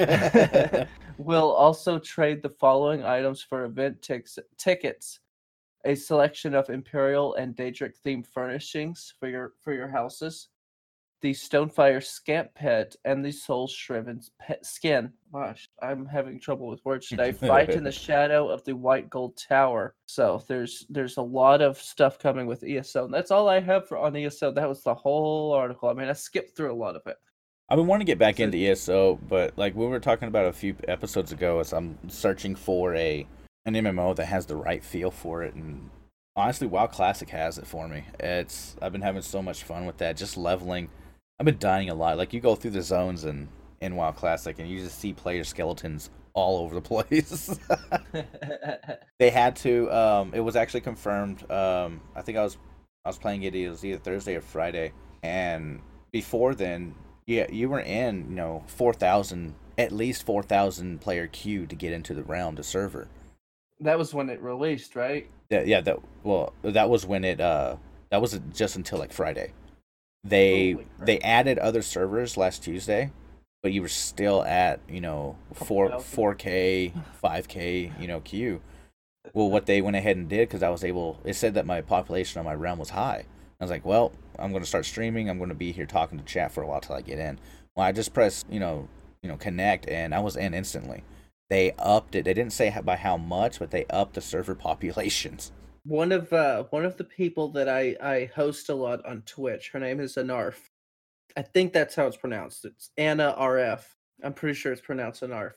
will also trade the following items for event tix- tickets: a selection of Imperial and Daedric themed furnishings for your for your houses, the Stonefire Scant Pet, and the Soul Shriven Pet Skin. Gosh, I'm having trouble with words today. Fight in the shadow of the White Gold Tower. So there's there's a lot of stuff coming with E S O, and that's all I have for on E S O. That was the whole article. I mean, I skipped through a lot of it. I've been wanting to get back so, into E S O, but like we were talking about a few episodes ago, as I'm searching for a an M M O that has the right feel for it, and honestly, WoW Classic has it for me. It's I've been having so much fun with that, just leveling. I've been dying a lot. Like you go through the zones and in WoW Classic, and you just see player skeletons all over the place. They had to. Um, it was actually confirmed. Um, I think I was I was playing it, it was either Thursday or Friday, and before then, yeah, you were in, you know, four thousand, at least four thousand player queue to get into the realm, the server. That was when it released, right? Yeah, yeah, that well, that was when it uh that was just until like Friday. They Holy crap. they added other servers last Tuesday, but you were still at, you know, four thousand. four K, five K, you know, queue. Well, what they went ahead and did, because I was able, it said that my population on my realm was high. I was like, well, I'm going to start streaming. I'm going to be here talking to chat for a while till I get in. Well, I just pressed, you know, you know, connect, and I was in instantly. They upped it. They didn't say by how much, but they upped the server populations. One of uh one of the people that I I host a lot on Twitch. Her name is Anarf. I think that's how it's pronounced. It's Anna R F. I'm pretty sure it's pronounced Anarf.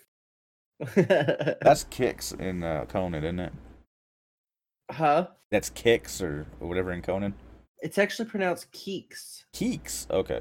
That's Kicks in uh, Conan, isn't it? Huh? That's Kicks or whatever in Conan. It's actually pronounced Keeks. Keeks. Okay.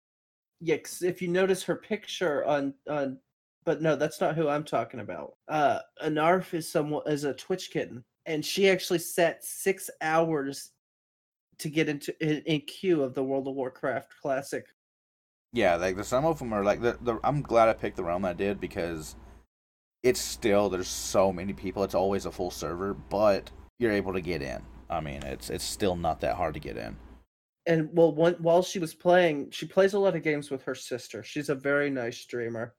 Yeah, 'cause if you notice her picture on on, but no, that's not who I'm talking about. Uh, Anarf is someone is a Twitch kitten, and she actually set six hours to get into in, in queue of the World of Warcraft Classic. Yeah, like the, some of them are like the, the. I'm glad I picked the realm I did because it's still there's so many people. It's always a full server, but you're able to get in. I mean, it's it's still not that hard to get in. And well, one, while she was playing, she plays a lot of games with her sister. She's a very nice streamer,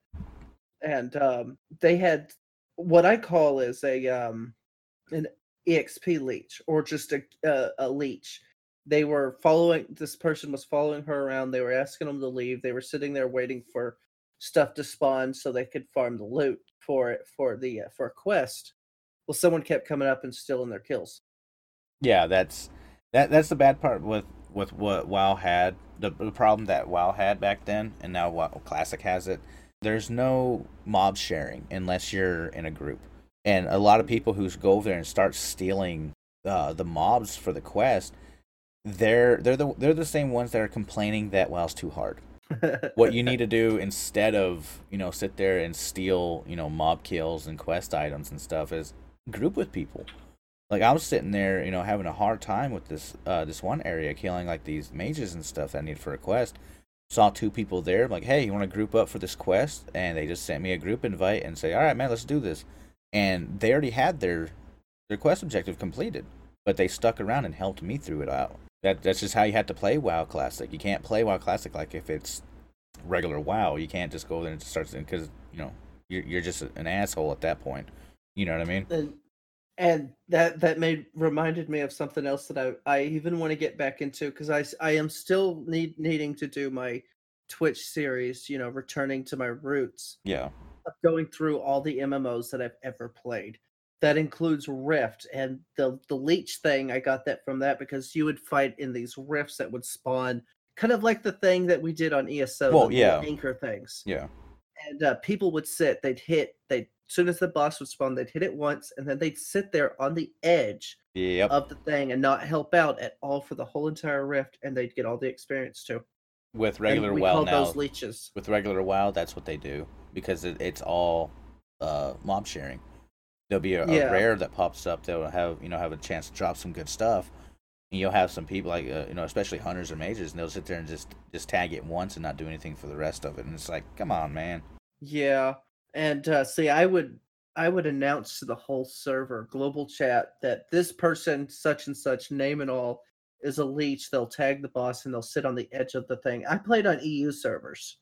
and um, they had what I call is a um, an E X P leech or just a uh, a leech. They were following this person was following her around. They were asking them to leave. They were sitting there waiting for stuff to spawn so they could farm the loot for it for the uh, for a quest. Well, someone kept coming up and stealing their kills. Yeah, that's that. That's the bad part with with what WoW had. The, the problem that WoW had back then, and now WoW Classic has it. There's no mob sharing unless you're in a group, and a lot of people who go over there and start stealing uh, the mobs for the quest, they're they're the they're the same ones that are complaining that WoW's too hard. What you need to do instead of, you know, sit there and steal, you know, mob kills and quest items and stuff is group with people. Like I was sitting there, you know, having a hard time with this uh this one area killing like these mages and stuff that I need for a quest. Saw two people there, I'm like, hey, you want to group up for this quest? And they just sent me a group invite and say, all right, man, let's do this. And they already had their their quest objective completed, but they stuck around and helped me through it out. That that's just how you have to play WoW Classic. You can't play WoW Classic like if it's regular WoW. You can't just go there and just start because you know you're you're just an asshole at that point. You know what I mean? and and that that made reminded me of something else that I I even want to get back into because I s- I am still need needing to do my Twitch series. You know, returning to my roots Yeah. of going through all the M M Os that I've ever played. That includes Rift and the the leech thing. I got that from that because you would fight in these rifts that would spawn, kind of like the thing that we did on E S O, Well, the yeah. little anchor things. Yeah. And uh, people would sit. They'd hit. They as soon as the boss would spawn, they'd hit it once, and then they'd sit there on the edge Yep. of the thing and not help out at all for the whole entire rift, and they'd get all the experience too. With regular and we WoW called now, those leeches. with regular WoW, that's what they do because it, it's all uh, mob sharing. There'll be a, Yeah. a rare that pops up that'll have you know have a chance to drop some good stuff, and you'll have some people like uh, you know especially hunters or mages, and they'll sit there and just just tag it once and not do anything for the rest of it, and it's like, come on, man. Yeah, and uh, see, I would I would announce to the whole server, global chat, that this person, such and such, name and all, is a leech. They'll tag the boss and they'll sit on the edge of the thing. I played on E U servers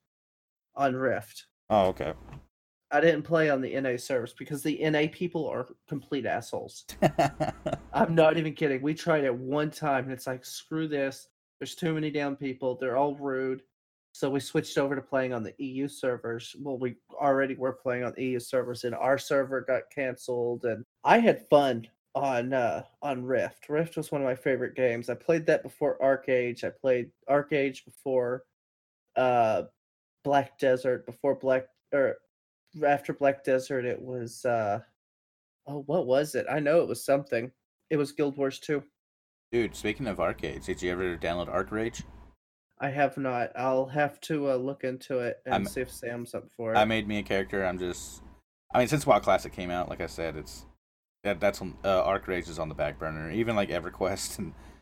on Rift. Oh, okay. I didn't play on the N A servers because the N A people are complete assholes. I'm not even kidding. We tried it one time and it's like, screw this. There's too many damn people. They're all rude. So we switched over to playing on the E U servers. Well, we already were playing on E U servers, and our server got canceled. And I had fun on uh, on Rift. Rift was one of my favorite games. I played that before ArcAge. I played ArcAge before uh, Black Desert. Before Black or after Black Desert, it was uh, oh, what was it? I know it was something. It was Guild Wars two. Dude, speaking of arcades, did you ever download Arc Rage? I have not. I'll have to uh, look into it and I'm- see if Sam's up for it. I made me a character. I'm just, I mean, since WoW Classic came out, like I said, it's that that's on, uh, Arc Rage is on the back burner. Even like EverQuest and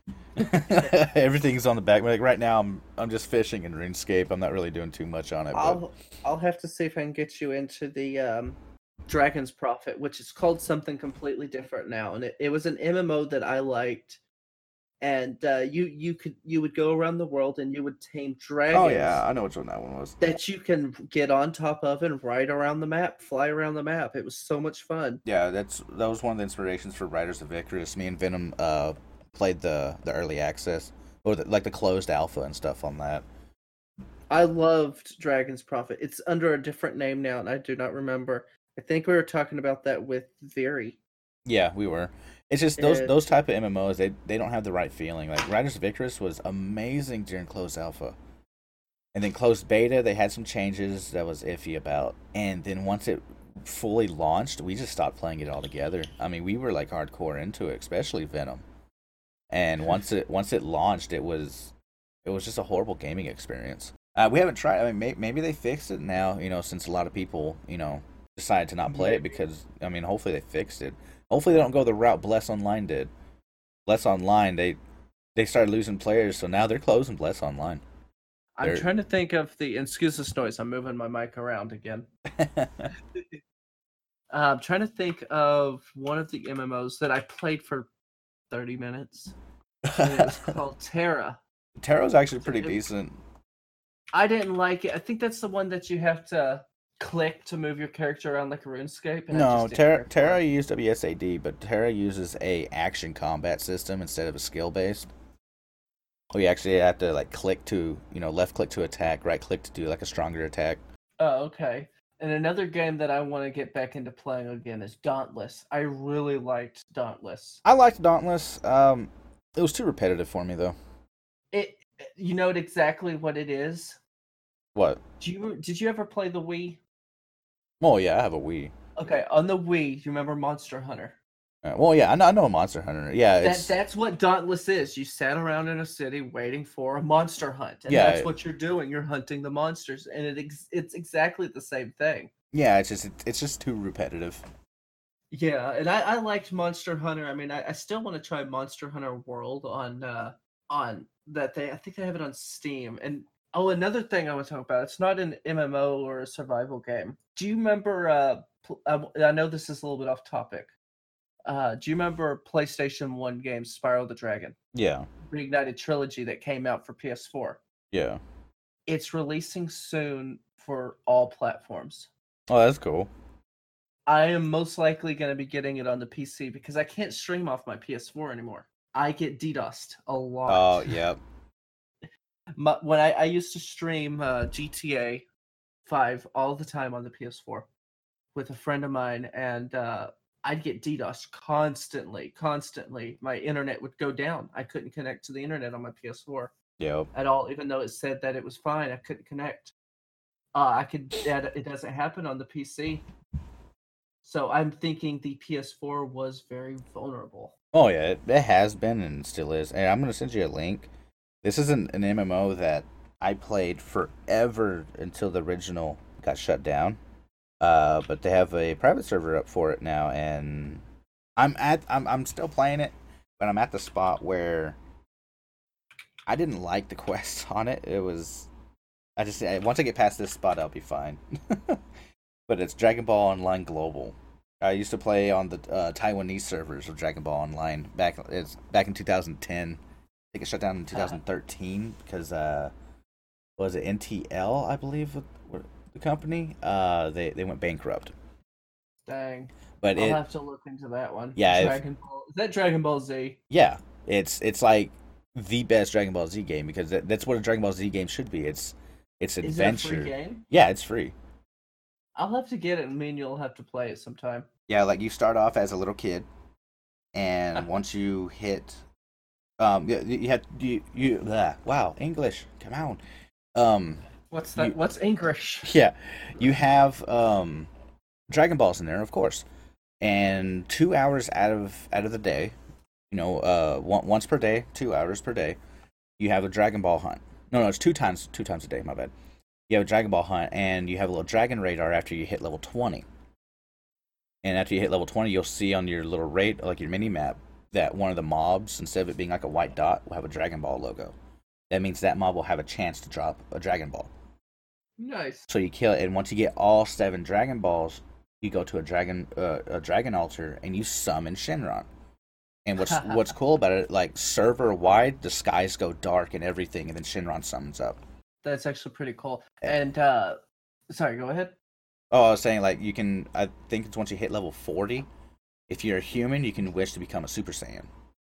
Everything's on the back. Like right now, I'm I'm just fishing in RuneScape. I'm not really doing too much on it, but I'll I'll have to see if I can get you into the um, Dragon's Prophet, which is called something completely different now, and it, it was an M M O that I liked. And uh, you you could you would go around the world and you would tame oh dragons yeah, I know which one that one was. that you can get on top of and ride around the map, fly around the map. It was so much fun. Yeah, that's that was one of the inspirations for Riders of Icarus. Me and Venom uh played the the early access or the, like the closed alpha and stuff on that. I loved Dragon's Prophet. It's under a different name now, and I do not remember. I think we were talking about that with Viri. Yeah, we were. It's just those And those type of M M Os. They they don't have the right feeling. Like Riders of Icarus was amazing during closed alpha, and then closed beta they had some changes that was iffy about. And then once it fully launched, we just stopped playing it altogether. I mean, we were like hardcore into it, especially Venom. And once it once it launched, it was it was just a horrible gaming experience. Uh, we haven't tried. I mean, may, maybe they fixed it now. You know, since a lot of people you know decided to not play it because I mean, hopefully they fixed it. Hopefully they don't go the route Bless Online did. Bless Online, they they started losing players, so now they're closing Bless Online. I'm They're... trying to think of the. Excuse this noise. I'm moving my mic around again. uh, I'm trying to think of one of the M M Os that I played for thirty minutes. And it was called Terra. Terra's actually pretty decent. I didn't like it. I think that's the one that you have to click to move your character around like a RuneScape. And no, Terra, Terra used W S A D, but Terra uses a action combat system instead of a skill based. We actually have to like click to, you know, left click to attack, right click to do like a stronger attack. Oh, okay. And another game that I want to get back into playing again is Dauntless. I really liked Dauntless. I liked Dauntless. Um, it was too repetitive for me though. It, you know exactly what it is. What? Do you did you ever play the Wii? Oh yeah, I have a Wii. Okay, on the Wii, you remember Monster Hunter? Uh, well, yeah, I know, I know Monster Hunter. Yeah, that, it's... that's what Dauntless is. You sat around in a city waiting for a monster hunt, and yeah, that's it... what you're doing. You're hunting the monsters, and it ex- it's exactly the same thing. Yeah, it's just it's just too repetitive. Yeah, and I, I liked Monster Hunter. I mean, I, I still want to try Monster Hunter World on uh, on that they. I think they have it on Steam. And oh, another thing I want to talk about. It's not an M M O or a survival game. Do you remember? Uh, I, I know this is a little bit off topic. Uh, do you remember PlayStation One game Spyro the Dragon? Yeah. Reignited trilogy that came out for P S four. Yeah. It's releasing soon for all platforms. Oh, that's cool. I am most likely going to be getting it on the P C because I can't stream off my P S four anymore. I get DDoSed a lot. Oh, yeah. my, when I, I used to stream uh, G T A five all the time on the P S four with a friend of mine, and uh, I'd get DDoSed constantly, constantly. My internet would go down. I couldn't connect to the internet on my P S four. Yep. At all, even though it said that it was fine. I couldn't connect. Uh, I could. It doesn't happen on the P C. So I'm thinking the P S four was very vulnerable. Oh yeah, it, it has been and still is. And I'm gonna send you a link. This isn't an M M O that I played forever until the original got shut down. Uh, but they have a private server up for it now, and I'm at I'm I'm still playing it, but I'm at the spot where I didn't like the quests on it. It was I just once I get past this spot, I'll be fine. But it's Dragon Ball Online Global. I used to play on the uh, Taiwanese servers of Dragon Ball Online back it's back in two thousand ten. I think it shut down in two thousand thirteen because uh, was it N T L? I believe the company. Uh, they they went bankrupt. Dang. But I'll it, have to look into that one. Yeah. Dragon if, Ball. Is that Dragon Ball Z? Yeah. It's it's like the best Dragon Ball Z game because that, that's what a Dragon Ball Z game should be. It's it's adventure. Is it a free game? Yeah, it's free. I'll have to get it, and me and you'll have to play it sometime. Yeah, like you start off as a little kid, and once you hit, um, you, you have you you blah, wow English, come on, um, what's that? You, what's English? Yeah, you have um, Dragon Balls in there, of course, and two hours out of out of the day, you know, uh, one, once per day, two hours per day, you have a Dragon Ball hunt. No, no, it's two times two times a day. My bad. You have a Dragon Ball hunt, and you have a little Dragon Radar after you hit level twenty. And after you hit level twenty, you'll see on your little rate, like your mini map, that one of the mobs, instead of it being like a white dot, will have a Dragon Ball logo. That means that mob will have a chance to drop a Dragon Ball. Nice. So you kill it, and once you get all seven Dragon Balls, you go to a dragon uh, a dragon altar and you summon Shenron. And what's what's cool about it, like server wide, the skies go dark and everything, and then Shenron summons up. That's actually pretty cool. And uh sorry, go ahead. Oh, I was saying, like, you can, I think it's once you hit level forty, if you're a human, you can wish to become a Super Saiyan.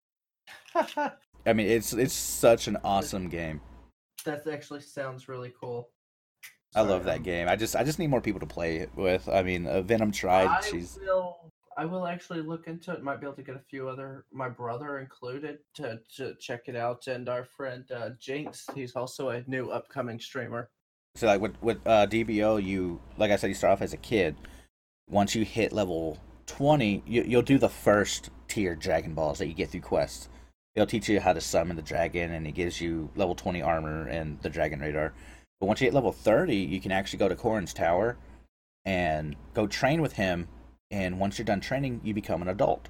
I mean, it's it's such an awesome game. That actually sounds really cool. Sorry, I love that um, game. I just I just need more people to play it with. I mean, uh, Venom tried. I She's. Will, I will actually look into it. Might be able to get a few other, my brother included, to, to check it out. And our friend uh, Jinx, he's also a new upcoming streamer. So, like, with, with uh, D B O, you, like I said, you start off as a kid. Once you hit level twenty, you, you'll do the first tier Dragon Balls that you get through quests. It'll teach you how to summon the dragon, and it gives you level twenty armor and the Dragon Radar. But once you hit level thirty, you can actually go to Corrin's Tower and go train with him. And once you're done training, you become an adult.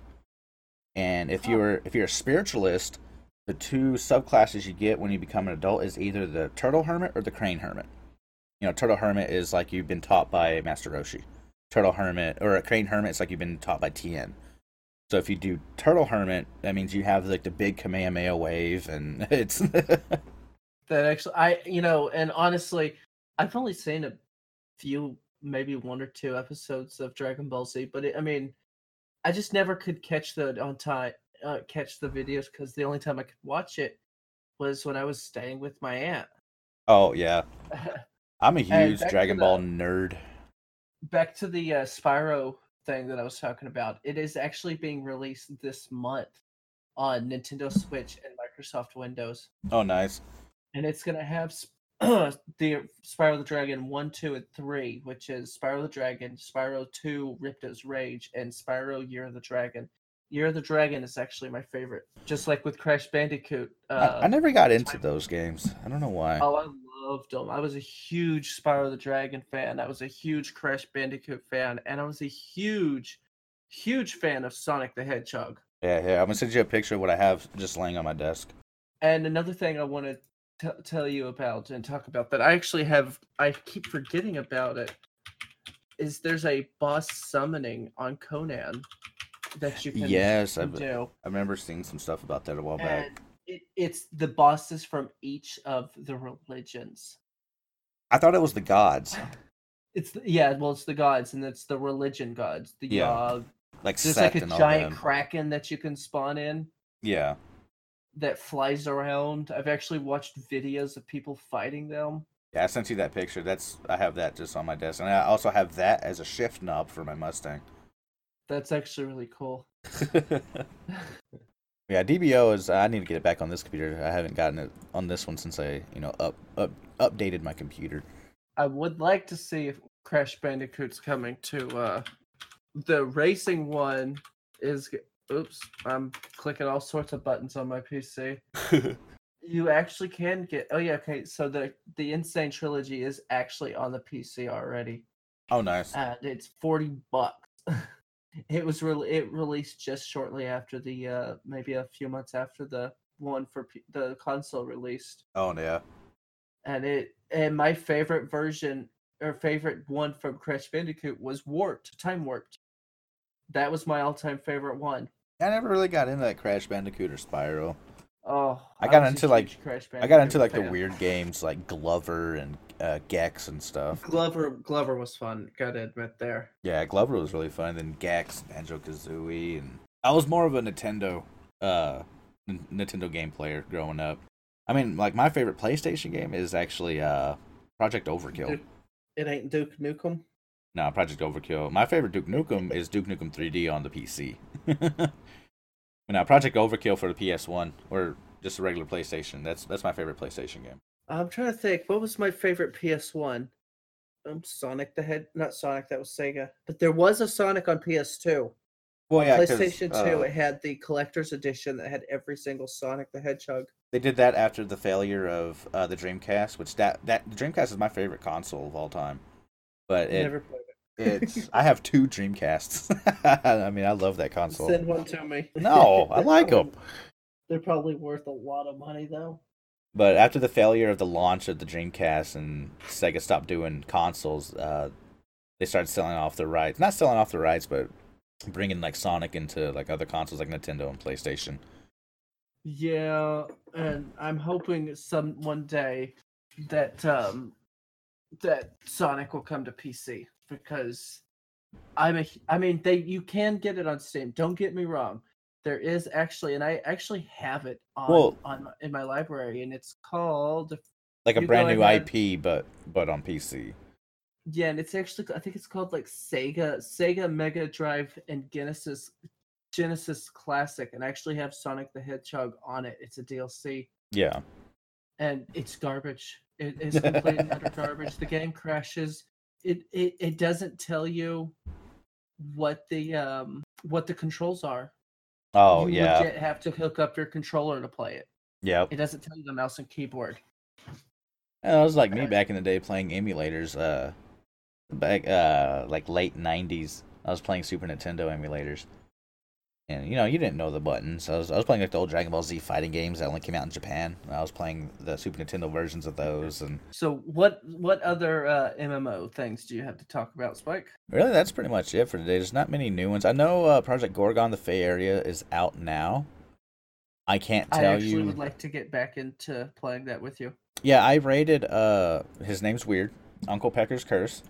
And if you're if you're a spiritualist, the two subclasses you get when you become an adult is either the Turtle Hermit or the Crane Hermit. You know, Turtle Hermit is like you've been taught by Master Roshi. Turtle Hermit, or a Crane Hermit, it's like you've been taught by Tien. So if you do Turtle Hermit, that means you have like the big Kamehameha wave, and it's that actually, I you know, and honestly, I've only seen a few, maybe one or two episodes of Dragon Ball Z, but it, I mean, I just never could catch the on time, uh, catch the videos because the only time I could watch it was when I was staying with my aunt. Oh yeah, I'm a huge Dragon the, Ball nerd. Back to the uh, Spyro thing that I was talking about. It is actually being released this month on Nintendo Switch and Microsoft Windows. Oh, nice. And it's going to have the Spyro the Dragon one, two, and three, which is Spyro the Dragon, Spyro two, Ripto's Rage, and Spyro Year of the Dragon. Year of the Dragon is actually my favorite. Just like with Crash Bandicoot. Uh, I, I never got into those games. I don't know why. Oh, I loved them. I was a huge Spyro the Dragon fan. I was a huge Crash Bandicoot fan. And I was a huge, huge fan of Sonic the Hedgehog. Yeah, yeah. I'm going to send you a picture of what I have just laying on my desk. And another thing I want to t- tell you about and talk about that I actually have, I keep forgetting about it, is there's a boss summoning on Conan that you can yes, can do. I remember seeing some stuff about that a while and back. It, it's the bosses from each of the religions. I thought it was the gods. It's the, yeah, well, it's the gods, and it's the religion gods. The yeah, uh, like there's like a giant kraken that you can spawn in. Yeah, that flies around. I've actually watched videos of people fighting them. Yeah, I sent you that picture. That's I have that just on my desk, and I also have that as a shift knob for my Mustang. That's actually really cool. Yeah, D B O is. I need to get it back on this computer. I haven't gotten it on this one since I, you know, up up updated my computer. I would like to see if Crash Bandicoot's coming to uh, the racing one. Is oops, I'm clicking all sorts of buttons on my P C. You actually can get. Oh yeah, okay. So the the Insane Trilogy is actually on the P C already. Oh, nice. And it's forty bucks. It was really it released just shortly after the uh maybe a few months after the one for P- the console released. Oh yeah. And it and my favorite version or favorite one from Crash Bandicoot was Warped, Time Warped. That was my all-time favorite one. I never really got into that Crash Bandicoot or Spyro. Oh, I got I into like I got into like fan. the weird games like Glover and uh, Gex and stuff. Glover Glover was fun, gotta admit there. Yeah, Glover was really fun. Then Gex, Banjo-Kazooie, and I was more of a Nintendo uh N- Nintendo game player growing up. I mean, like my favorite PlayStation game is actually uh Project Overkill. Duke, it ain't Duke Nukem? No, Project Overkill. My favorite Duke Nukem is Duke Nukem three D on the P C. Now, Project Overkill for the P S one or just a regular PlayStation. That's that's my favorite PlayStation game. I'm trying to think. What was my favorite P S one? Um, Sonic the Head. Not Sonic. That was Sega. But there was a Sonic on P S two. Well, yeah, PlayStation uh, two. It had the collector's edition that had every single Sonic the Hedgehog. They did that after the failure of uh, the Dreamcast, which that that the Dreamcast is my favorite console of all time. But it, never played it. It's I have two Dreamcasts. I mean, I love that console. Send one to me. No, I They're like probably- them. They're probably worth a lot of money though. But after the failure of the launch of the Dreamcast and Sega stopped doing consoles, uh, they started selling off the rights. Not selling off the rights, but bringing like Sonic into like other consoles like Nintendo and PlayStation. Yeah, and I'm hoping some one day that um that Sonic will come to P C because I'm a I mean they you can get it on Steam. Don't get me wrong. There is actually, and I actually have it on Well- on in my library, and it's called Like a You brand go new ahead. I P, but but on P C. yeah, and it's actually I think it's called like Sega Sega Mega Drive and Genesis Genesis Classic, and I actually have Sonic the Hedgehog on it. It's a D L C. Yeah. And it's garbage. It is complete and utter garbage. The game crashes. It, it it doesn't tell you what the um what the controls are. Oh you yeah. legit have to hook up your controller to play it. Yep. It doesn't tell you the mouse and keyboard. And it was like me back in the day playing emulators. Uh, back uh like late nineties, I was playing Super Nintendo emulators. And you know, you didn't know the buttons. I was I was playing like the old Dragon Ball Z fighting games that only came out in Japan. I was playing the Super Nintendo versions of those, and So what what other uh, M M O things do you have to talk about, Spike? really that's pretty much it for today. There's not many new ones. I know uh, Project Gorgon: The Fey Area is out now. I can't I tell actually you. would like to get back into playing that with you. Yeah, I rated. Uh, his name's weird. Uncle Pecker's Curse.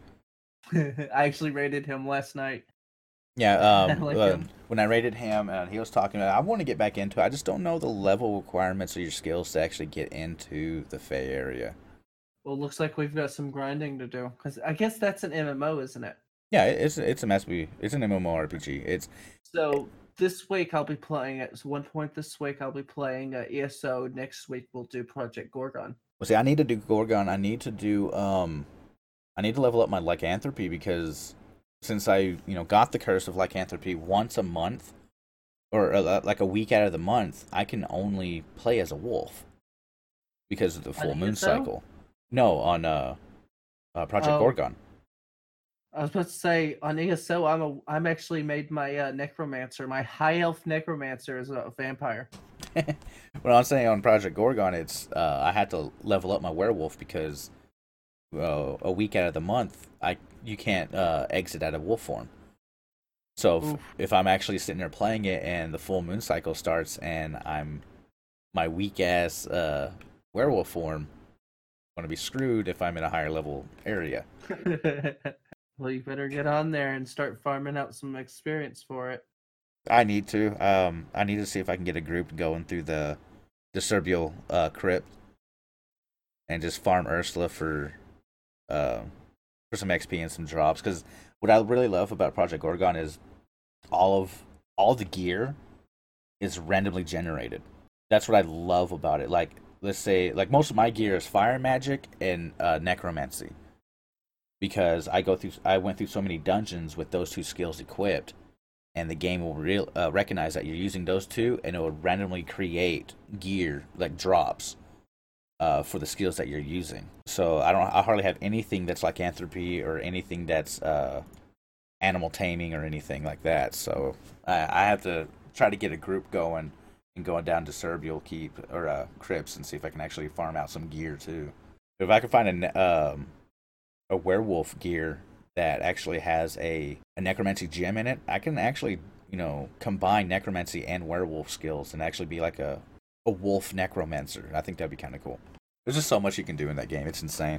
I actually rated him last night. Yeah, I um, like uh, him. when I rated him, and he was talking about, I want to get back into it. I just don't know the level requirements of your skills to actually get into the Fey area. Well, looks like we've got some grinding to do because I guess that's an M M O, isn't it? Yeah, it- it's it's a mess. It's an MMORPG. It's So this week I'll be playing at so one point this week I'll be playing uh, E S O. Next week we'll do Project Gorgon. well, see, I need to do Gorgon. I need to do um, I need to level up my lycanthropy because since I you know got the curse of lycanthropy once a month, or uh, like a week out of the month, I can only play as a wolf because of the full On moon E S O? cycle. No, on uh, uh Project Oh. Gorgon. I was about to say on E S O I'm a I'm actually made my uh, necromancer. My high elf necromancer is a vampire. What I'm saying on Project Gorgon, it's uh, I had to level up my werewolf because uh, a week out of the month, I you can't uh, exit out of wolf form. So if, Oof. if I'm actually sitting there playing it and the full moon cycle starts and I'm my weak ass uh, werewolf form, I'm gonna be screwed if I'm in a higher level area. Well, you better get on there and start farming out some experience for it. I need to. Um, I need to see if I can get a group going through the the Serbial uh, crypt and just farm Ursula for uh, for some X P and some drops. Because what I really love about Project Gorgon is all of all the gear is randomly generated. That's what I love about it. Like let's say, like most of my gear is fire magic and uh, necromancy. Because I go through, I went through so many dungeons with those two skills equipped, and the game will real uh, recognize that you're using those two, and it will randomly create gear like drops uh, for the skills that you're using. So I don't, I hardly have anything that's lycanthropy or anything that's uh, animal taming or anything like that. So I, I have to try to get a group going and going down to Serbial Keep or uh, Crypts and see if I can actually farm out some gear too. If I can find a ne- um, a werewolf gear that actually has a, a necromancy gem in it, I can actually, you know, combine necromancy and werewolf skills and actually be like a, a wolf necromancer. I think that'd be kind of cool. There's just so much you can do in that game. It's insane.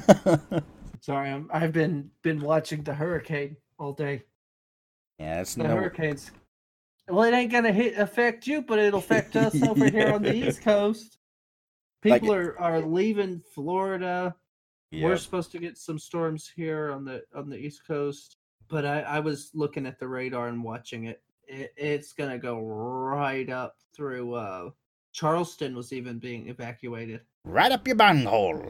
Sorry, I'm, I've been been watching the hurricane all day. Yeah, it's The no. hurricanes. Well, it ain't gonna hit affect you, but it'll affect us over here on the Yeah. East Coast. Like- People are, are leaving Florida. Yeah. We're supposed to get some storms here on the on the East Coast, but I, I was looking at the radar and watching it. it. It's gonna go right up through. Uh, Charleston was even being evacuated. Right up your bunghole.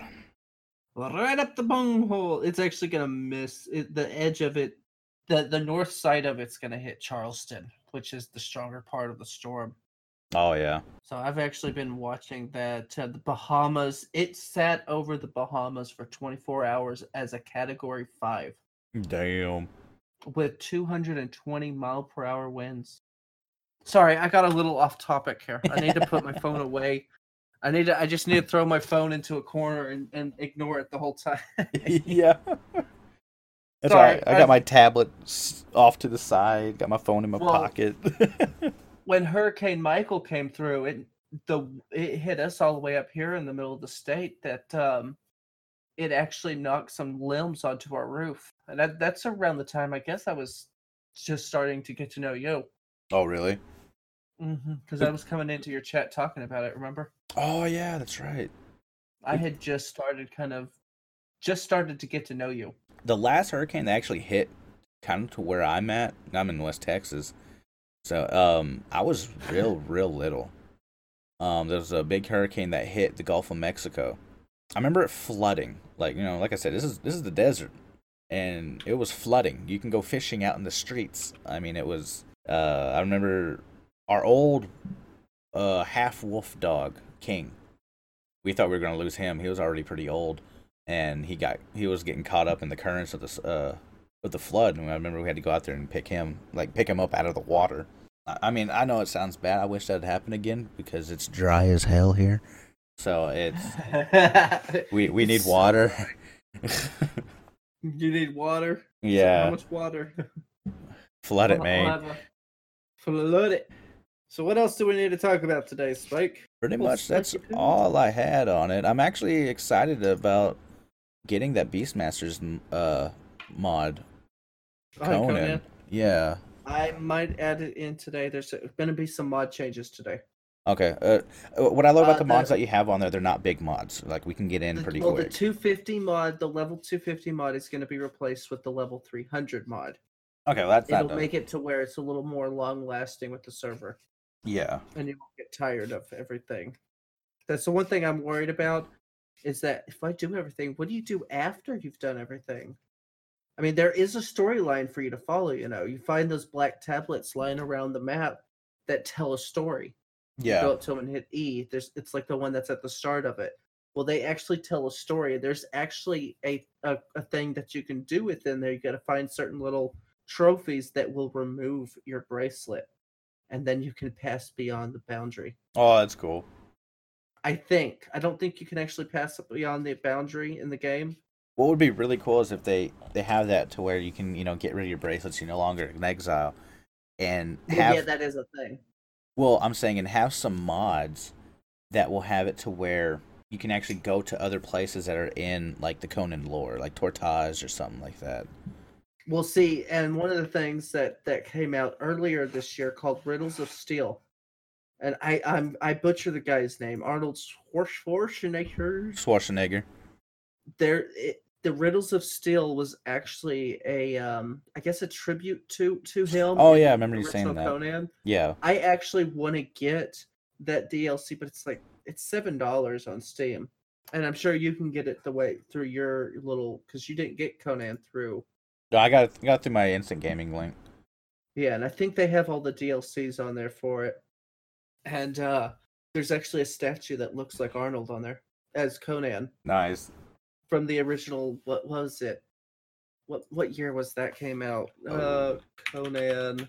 Right up the bunghole. It's actually gonna miss it, the edge of it. The the north side of it's gonna hit Charleston, which is the stronger part of the storm. Oh yeah. So I've actually been watching that uh, the Bahamas. It sat over the Bahamas for twenty-four hours as a Category Five. Damn. with two hundred twenty mile per hour winds. Sorry, I got a little off topic here. I need to put my phone away. I need to. I just need to throw my phone into a corner and, and ignore it the whole time. Yeah. That's Sorry, all right. I got I- my tablet s- off to the side. Got my phone in my Well- pocket. When Hurricane Michael came through, it the it hit us all the way up here in the middle of the state. That um, it actually knocked some limbs onto our roof, and that, that's around the time I guess I was just starting to get to know you. Oh, really? Because I was coming into your chat talking about it. Remember? Oh, yeah, that's right. I had just started kind of, just started to get to know you. The last hurricane that actually hit kind of to where I'm at, I'm in West Texas. So um, I was real, real little. Um, there was a big hurricane that hit the Gulf of Mexico. I remember it flooding. Like, you know, like I said, this is this is the desert. And it was flooding. You can go fishing out in the streets. I mean, it was, uh, I remember our old uh, half-wolf dog, King. We thought we were going to lose him. He was already pretty old. And he got he was getting caught up in the currents of the uh of the flood, and I remember we had to go out there and pick him like pick him up out of the water. I, I mean, I know it sounds bad. I wish that had happened again because it's dry as hell here. So it's we we need water. You need water? How Yeah, much water? flood it, I'll man. have a- Flood it. So what else do we need to talk about today, Spike? Pretty Well, much that's Spike, you all I had on it. I'm actually excited about getting that Beastmasters uh mod. Oh, Conan. Conan. Yeah. I might add it in today. There's going to be some mod changes today. Okay. Uh, what I love about Uh, the mods the- that you have on there, they're not big mods. Like we can get in The- pretty well, quick. the two fifty mod, the level two fifty mod is going to be replaced with the level three hundred mod. Okay, well, that's It'll not. make it to where it's a little more long lasting with the server, Yeah. and you won't get tired of everything. That's the one thing I'm worried about, is that if I do everything, what do you do after you've done everything? I mean, there is a storyline for you to follow, you know. You find those black tablets lying around the map that tell a story. Yeah. Go up to them and hit E. There's it's like the one that's at the start of it. Well, they actually tell a story. There's actually a, a, a thing that you can do within there. You got to find certain little trophies that will remove your bracelet, and then you can pass beyond the boundary. Oh, that's cool. I think. I don't think you can actually pass beyond the boundary in the game. What would be really cool is if they they have that to where you can, you know, get rid of your bracelets. You're no longer in exile, and Well, have. yeah, that is a thing. Well, I'm saying, and have some mods that will have it to where you can actually go to other places that are in like the Conan lore, like Tortage or something like that. We'll see. And one of the things that that came out earlier this year called Riddles of Steel, and I I'm I butcher the guy's name, Arnold Schwarzenegger. Schwarzenegger. There, it, the Riddles of Steel was actually a um I guess a tribute to to him. Oh in yeah, I the remember you saying original that. Conan. Yeah. I actually want to get that D L C, but it's like it's seven dollars on Steam, and I'm sure you can get it the way through your little because you didn't get Conan through. No, I got got through my instant gaming link. Yeah, and I think they have all the D L Cs on there for it. And uh there's actually a statue that looks like Arnold on there as Conan Nice. from the original. What was it? What what year was that came out? Oh. Uh Conan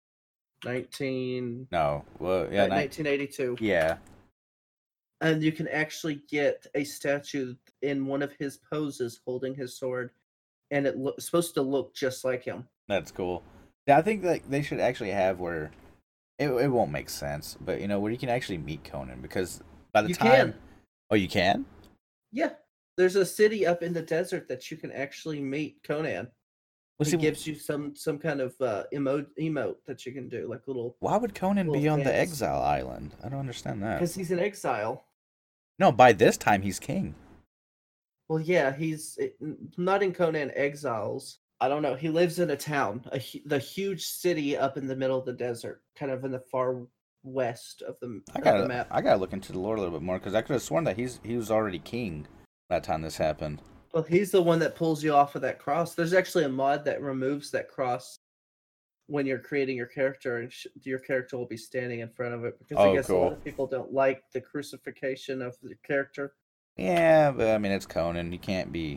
nineteen No. Well, yeah. uh, ni- nineteen eighty-two. yeah. And you can actually get a statue in one of his poses holding his sword, and it looks supposed to look just like him. That's cool. Yeah, I think that they should actually have where it it won't make sense, but you know where you can actually meet Conan because by the You time. can. Oh, you can. Yeah. There's a city up in the desert that you can actually meet Conan. Well, He see, gives you some some kind of uh, emote emote that you can do, like little why would Conan be little on the fans. exile island? I don't understand that. because he's in exile. No, by this time he's king. Well, yeah, he's it- n- not in Conan Exiles. I don't know. He lives in a town, a hu- the huge city up in the middle of the desert, kind of in the far west of the, I of the gotta, map. I gotta look into the lore a little bit more because I could have sworn that he's he was already king by the time this happened. Well, he's the one that pulls you off of that cross. There's actually a mod that removes that cross when you're creating your character, and sh- your character will be standing in front of it because Oh, I guess a cool. lot of people don't like the crucifixion of the character. Yeah, but I mean it's Conan. You can't be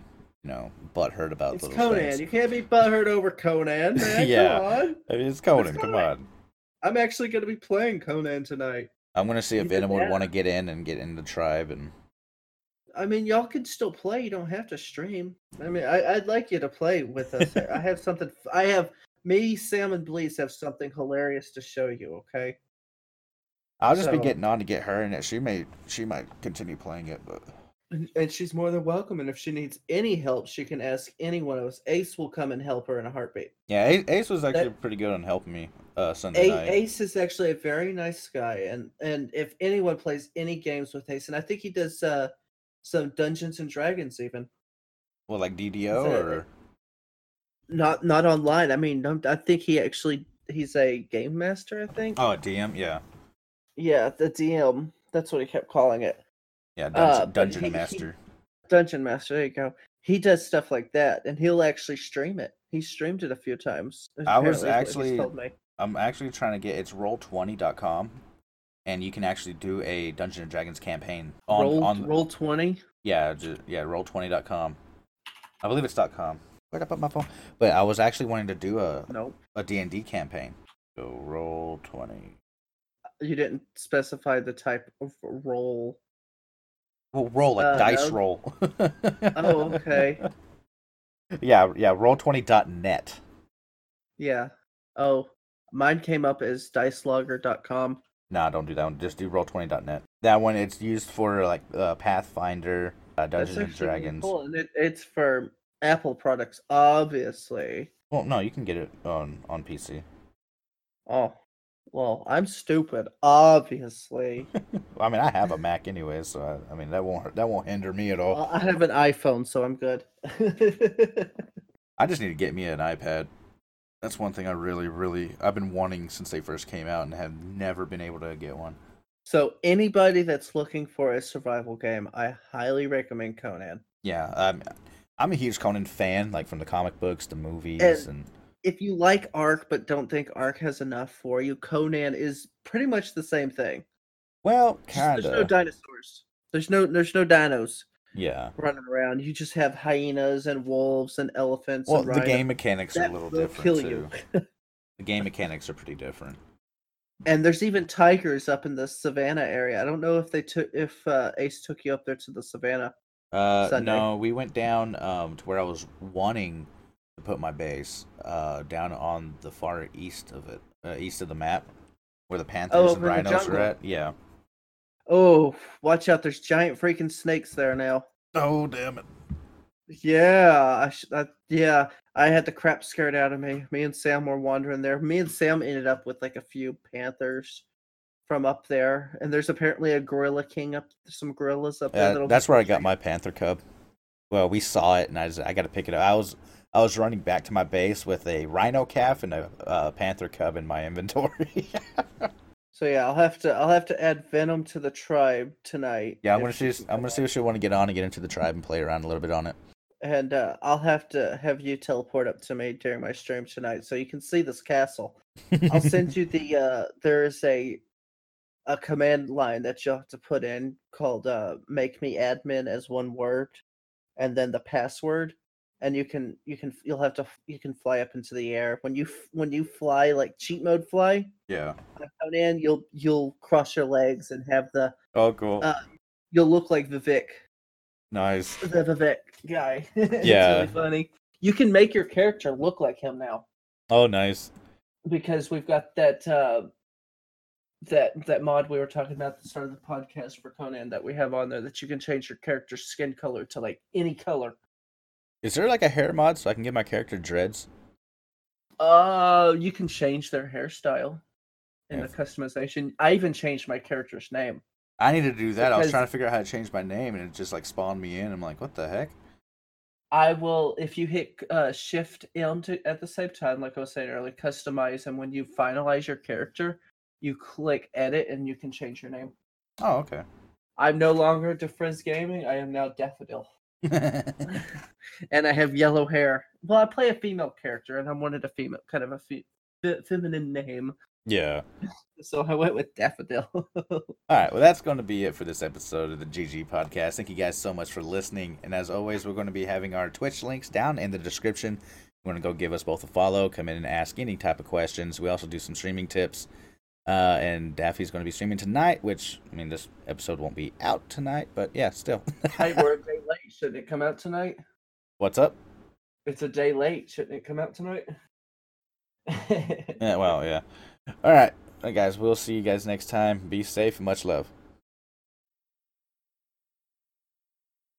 you know, butthurt about It's little Conan. things. You can't be butthurt over Conan, man. Yeah. Come on. I mean, it's Conan. Come on. I'm actually going to be playing Conan tonight. I'm gonna see if Even Venom would that. want to get in and get in the tribe, and I mean, y'all can still play. You don't have to stream. I mean, I, I'd like you to play with us. I have something. I have me, Sam, and Bleeze have something hilarious to show you. Okay. I'll just be So- getting on to get her in it. She may, she might continue playing it, but And and she's more than welcome. And if she needs any help, she can ask any one of us. Ace will come and help her in a heartbeat. yeah, A- Ace was actually That- pretty good on helping me uh, Sunday A- night. Ace is actually a very nice guy, and and if anyone plays any games with Ace, and I think he does uh, some Dungeons and Dragons even. Well, like D D O Is it- or Not not online. I mean, I'm- I think he actually he's a game master. I think. oh, a D M, yeah, Yeah, the D M. That's what he kept calling it. yeah, Dungeon, Uh, but Dungeon he- he- Master. Dungeon Master. There you go. He does stuff like that, and he'll actually stream it. He streamed it a few times. I was apparently, is what he's actually- told me. I'm actually trying to get it's roll twenty dot com, and you can actually do a Dungeons and Dragons campaign on roll on roll twenty. yeah ju- yeah roll twenty dot com. I believe it's .com. Where'd I put my phone? But I was actually wanting to do a Nope. a D and D campaign. So roll twenty. You didn't specify the type of roll. Well, roll like Uh, dice no. roll. Oh, okay. Yeah, yeah. roll twenty dot net. Yeah. Oh, mine came up as dicelogger dot com. Nah, don't do that one. Just do roll twenty dot net. That one, it's used for like uh, Pathfinder, uh, Dungeons and That's actually really Dragons. cool, and it, it's for Apple products, obviously. Well, no, you can get it on on P C. Oh, well, I'm stupid, obviously. I mean, I have a Mac anyway, so I, I mean that won't that won't hinder me at all. Well, I have an iPhone, so I'm good. I just need to get me an iPad. That's one thing I really, really I've been wanting since they first came out and have never been able to get one. So anybody that's looking for a survival game, I highly recommend Conan. Yeah, I'm I'm a huge Conan fan, like from the comic books, the movies, And- and If you like Ark but don't think Ark has enough for you, Conan is pretty much the same thing. well, Just- There's no kinda. dinosaurs. There's no there's no dinos Yeah. running around. You just have hyenas and wolves and elephants. Well, and the rhinos. game mechanics are a That little will different kill too. you. The game mechanics are pretty different. And there's even tigers up in the savannah area. I don't know if they took if uh, Ace took you up there to the savannah. Uh, Sunday. no, we went down um to where I was wanting to put my base, uh, down on the far east of it, uh, east of the map, where the panthers and over in the rhinos are jungle. at. Yeah. Oh, watch out! There's giant freaking snakes there now. Oh damn it! Yeah, I sh- I, yeah, I had the crap scared out of me. Me and Sam were wandering there. Me and Sam ended up with like a few panthers from up there, and there's apparently a gorilla king up. Some gorillas up there. Uh, that'll that's be where I got my panther cub. Well, we saw it, and I just, I got to pick it up. I was I was running back to my base with a rhino calf and a uh, panther cub in my inventory. So yeah, I'll have to I'll have to add Venom to the tribe tonight. Yeah, I'm if gonna she see. can I'm come gonna see if she want to get on and get into the tribe and play around a little bit on it. and uh, I'll have to have you teleport up to me during my stream tonight so you can see this castle. I'll send you the uh there is a a command line that you'll have to put in called uh make me admin as one word and then the password, and you can you can you'll have to you can fly up into the air. When you f- when you fly like cheat mode fly, Yeah. on in you'll you'll cross your legs and have the Oh, cool. Uh, you'll look like Vivek. Nice. The Vivek guy. It's Yeah. really funny. You can make your character look like him now Oh, nice. because we've got that uh, that that mod we were talking about at the start of the podcast for Conan that we have on there that you can change your character's skin color to like any color. Is there like a hair mod so I can get my character dreads? Uh, you can change their hairstyle in Yeah. the customization. I even changed my character's name. I need to do that. I was Because- trying to figure out how to change my name, and it just like spawned me in. I'm like, what the heck? I will, if you hit uh, Shift M to, at the same time, like I was saying earlier, customize, and when you finalize your character, you click Edit, and you can change your name. Oh, okay. I'm no longer DeFrizz Gaming. I am now Daffodil, and I have yellow hair. Well, I play a female character, and I wanted a female, kind of a fe- fe- feminine name. Yeah. So I went with Daffodil. All right, well, that's going to be it for this episode of the G G Podcast. Thank you guys so much for listening. And as always, we're going to be having our Twitch links down in the description. You want to go give us both a follow, come in and ask any type of questions. We also do some streaming tips. Uh, and Daffy's going to be streaming tonight, which, I mean, this episode won't be out tonight, but yeah, still. Hey, we're a day late. Shouldn't it come out tonight? What's up? It's a day late. Shouldn't it come out tonight? Yeah, well, yeah. All right. All right, guys, we'll see you guys next time. Be safe and much love.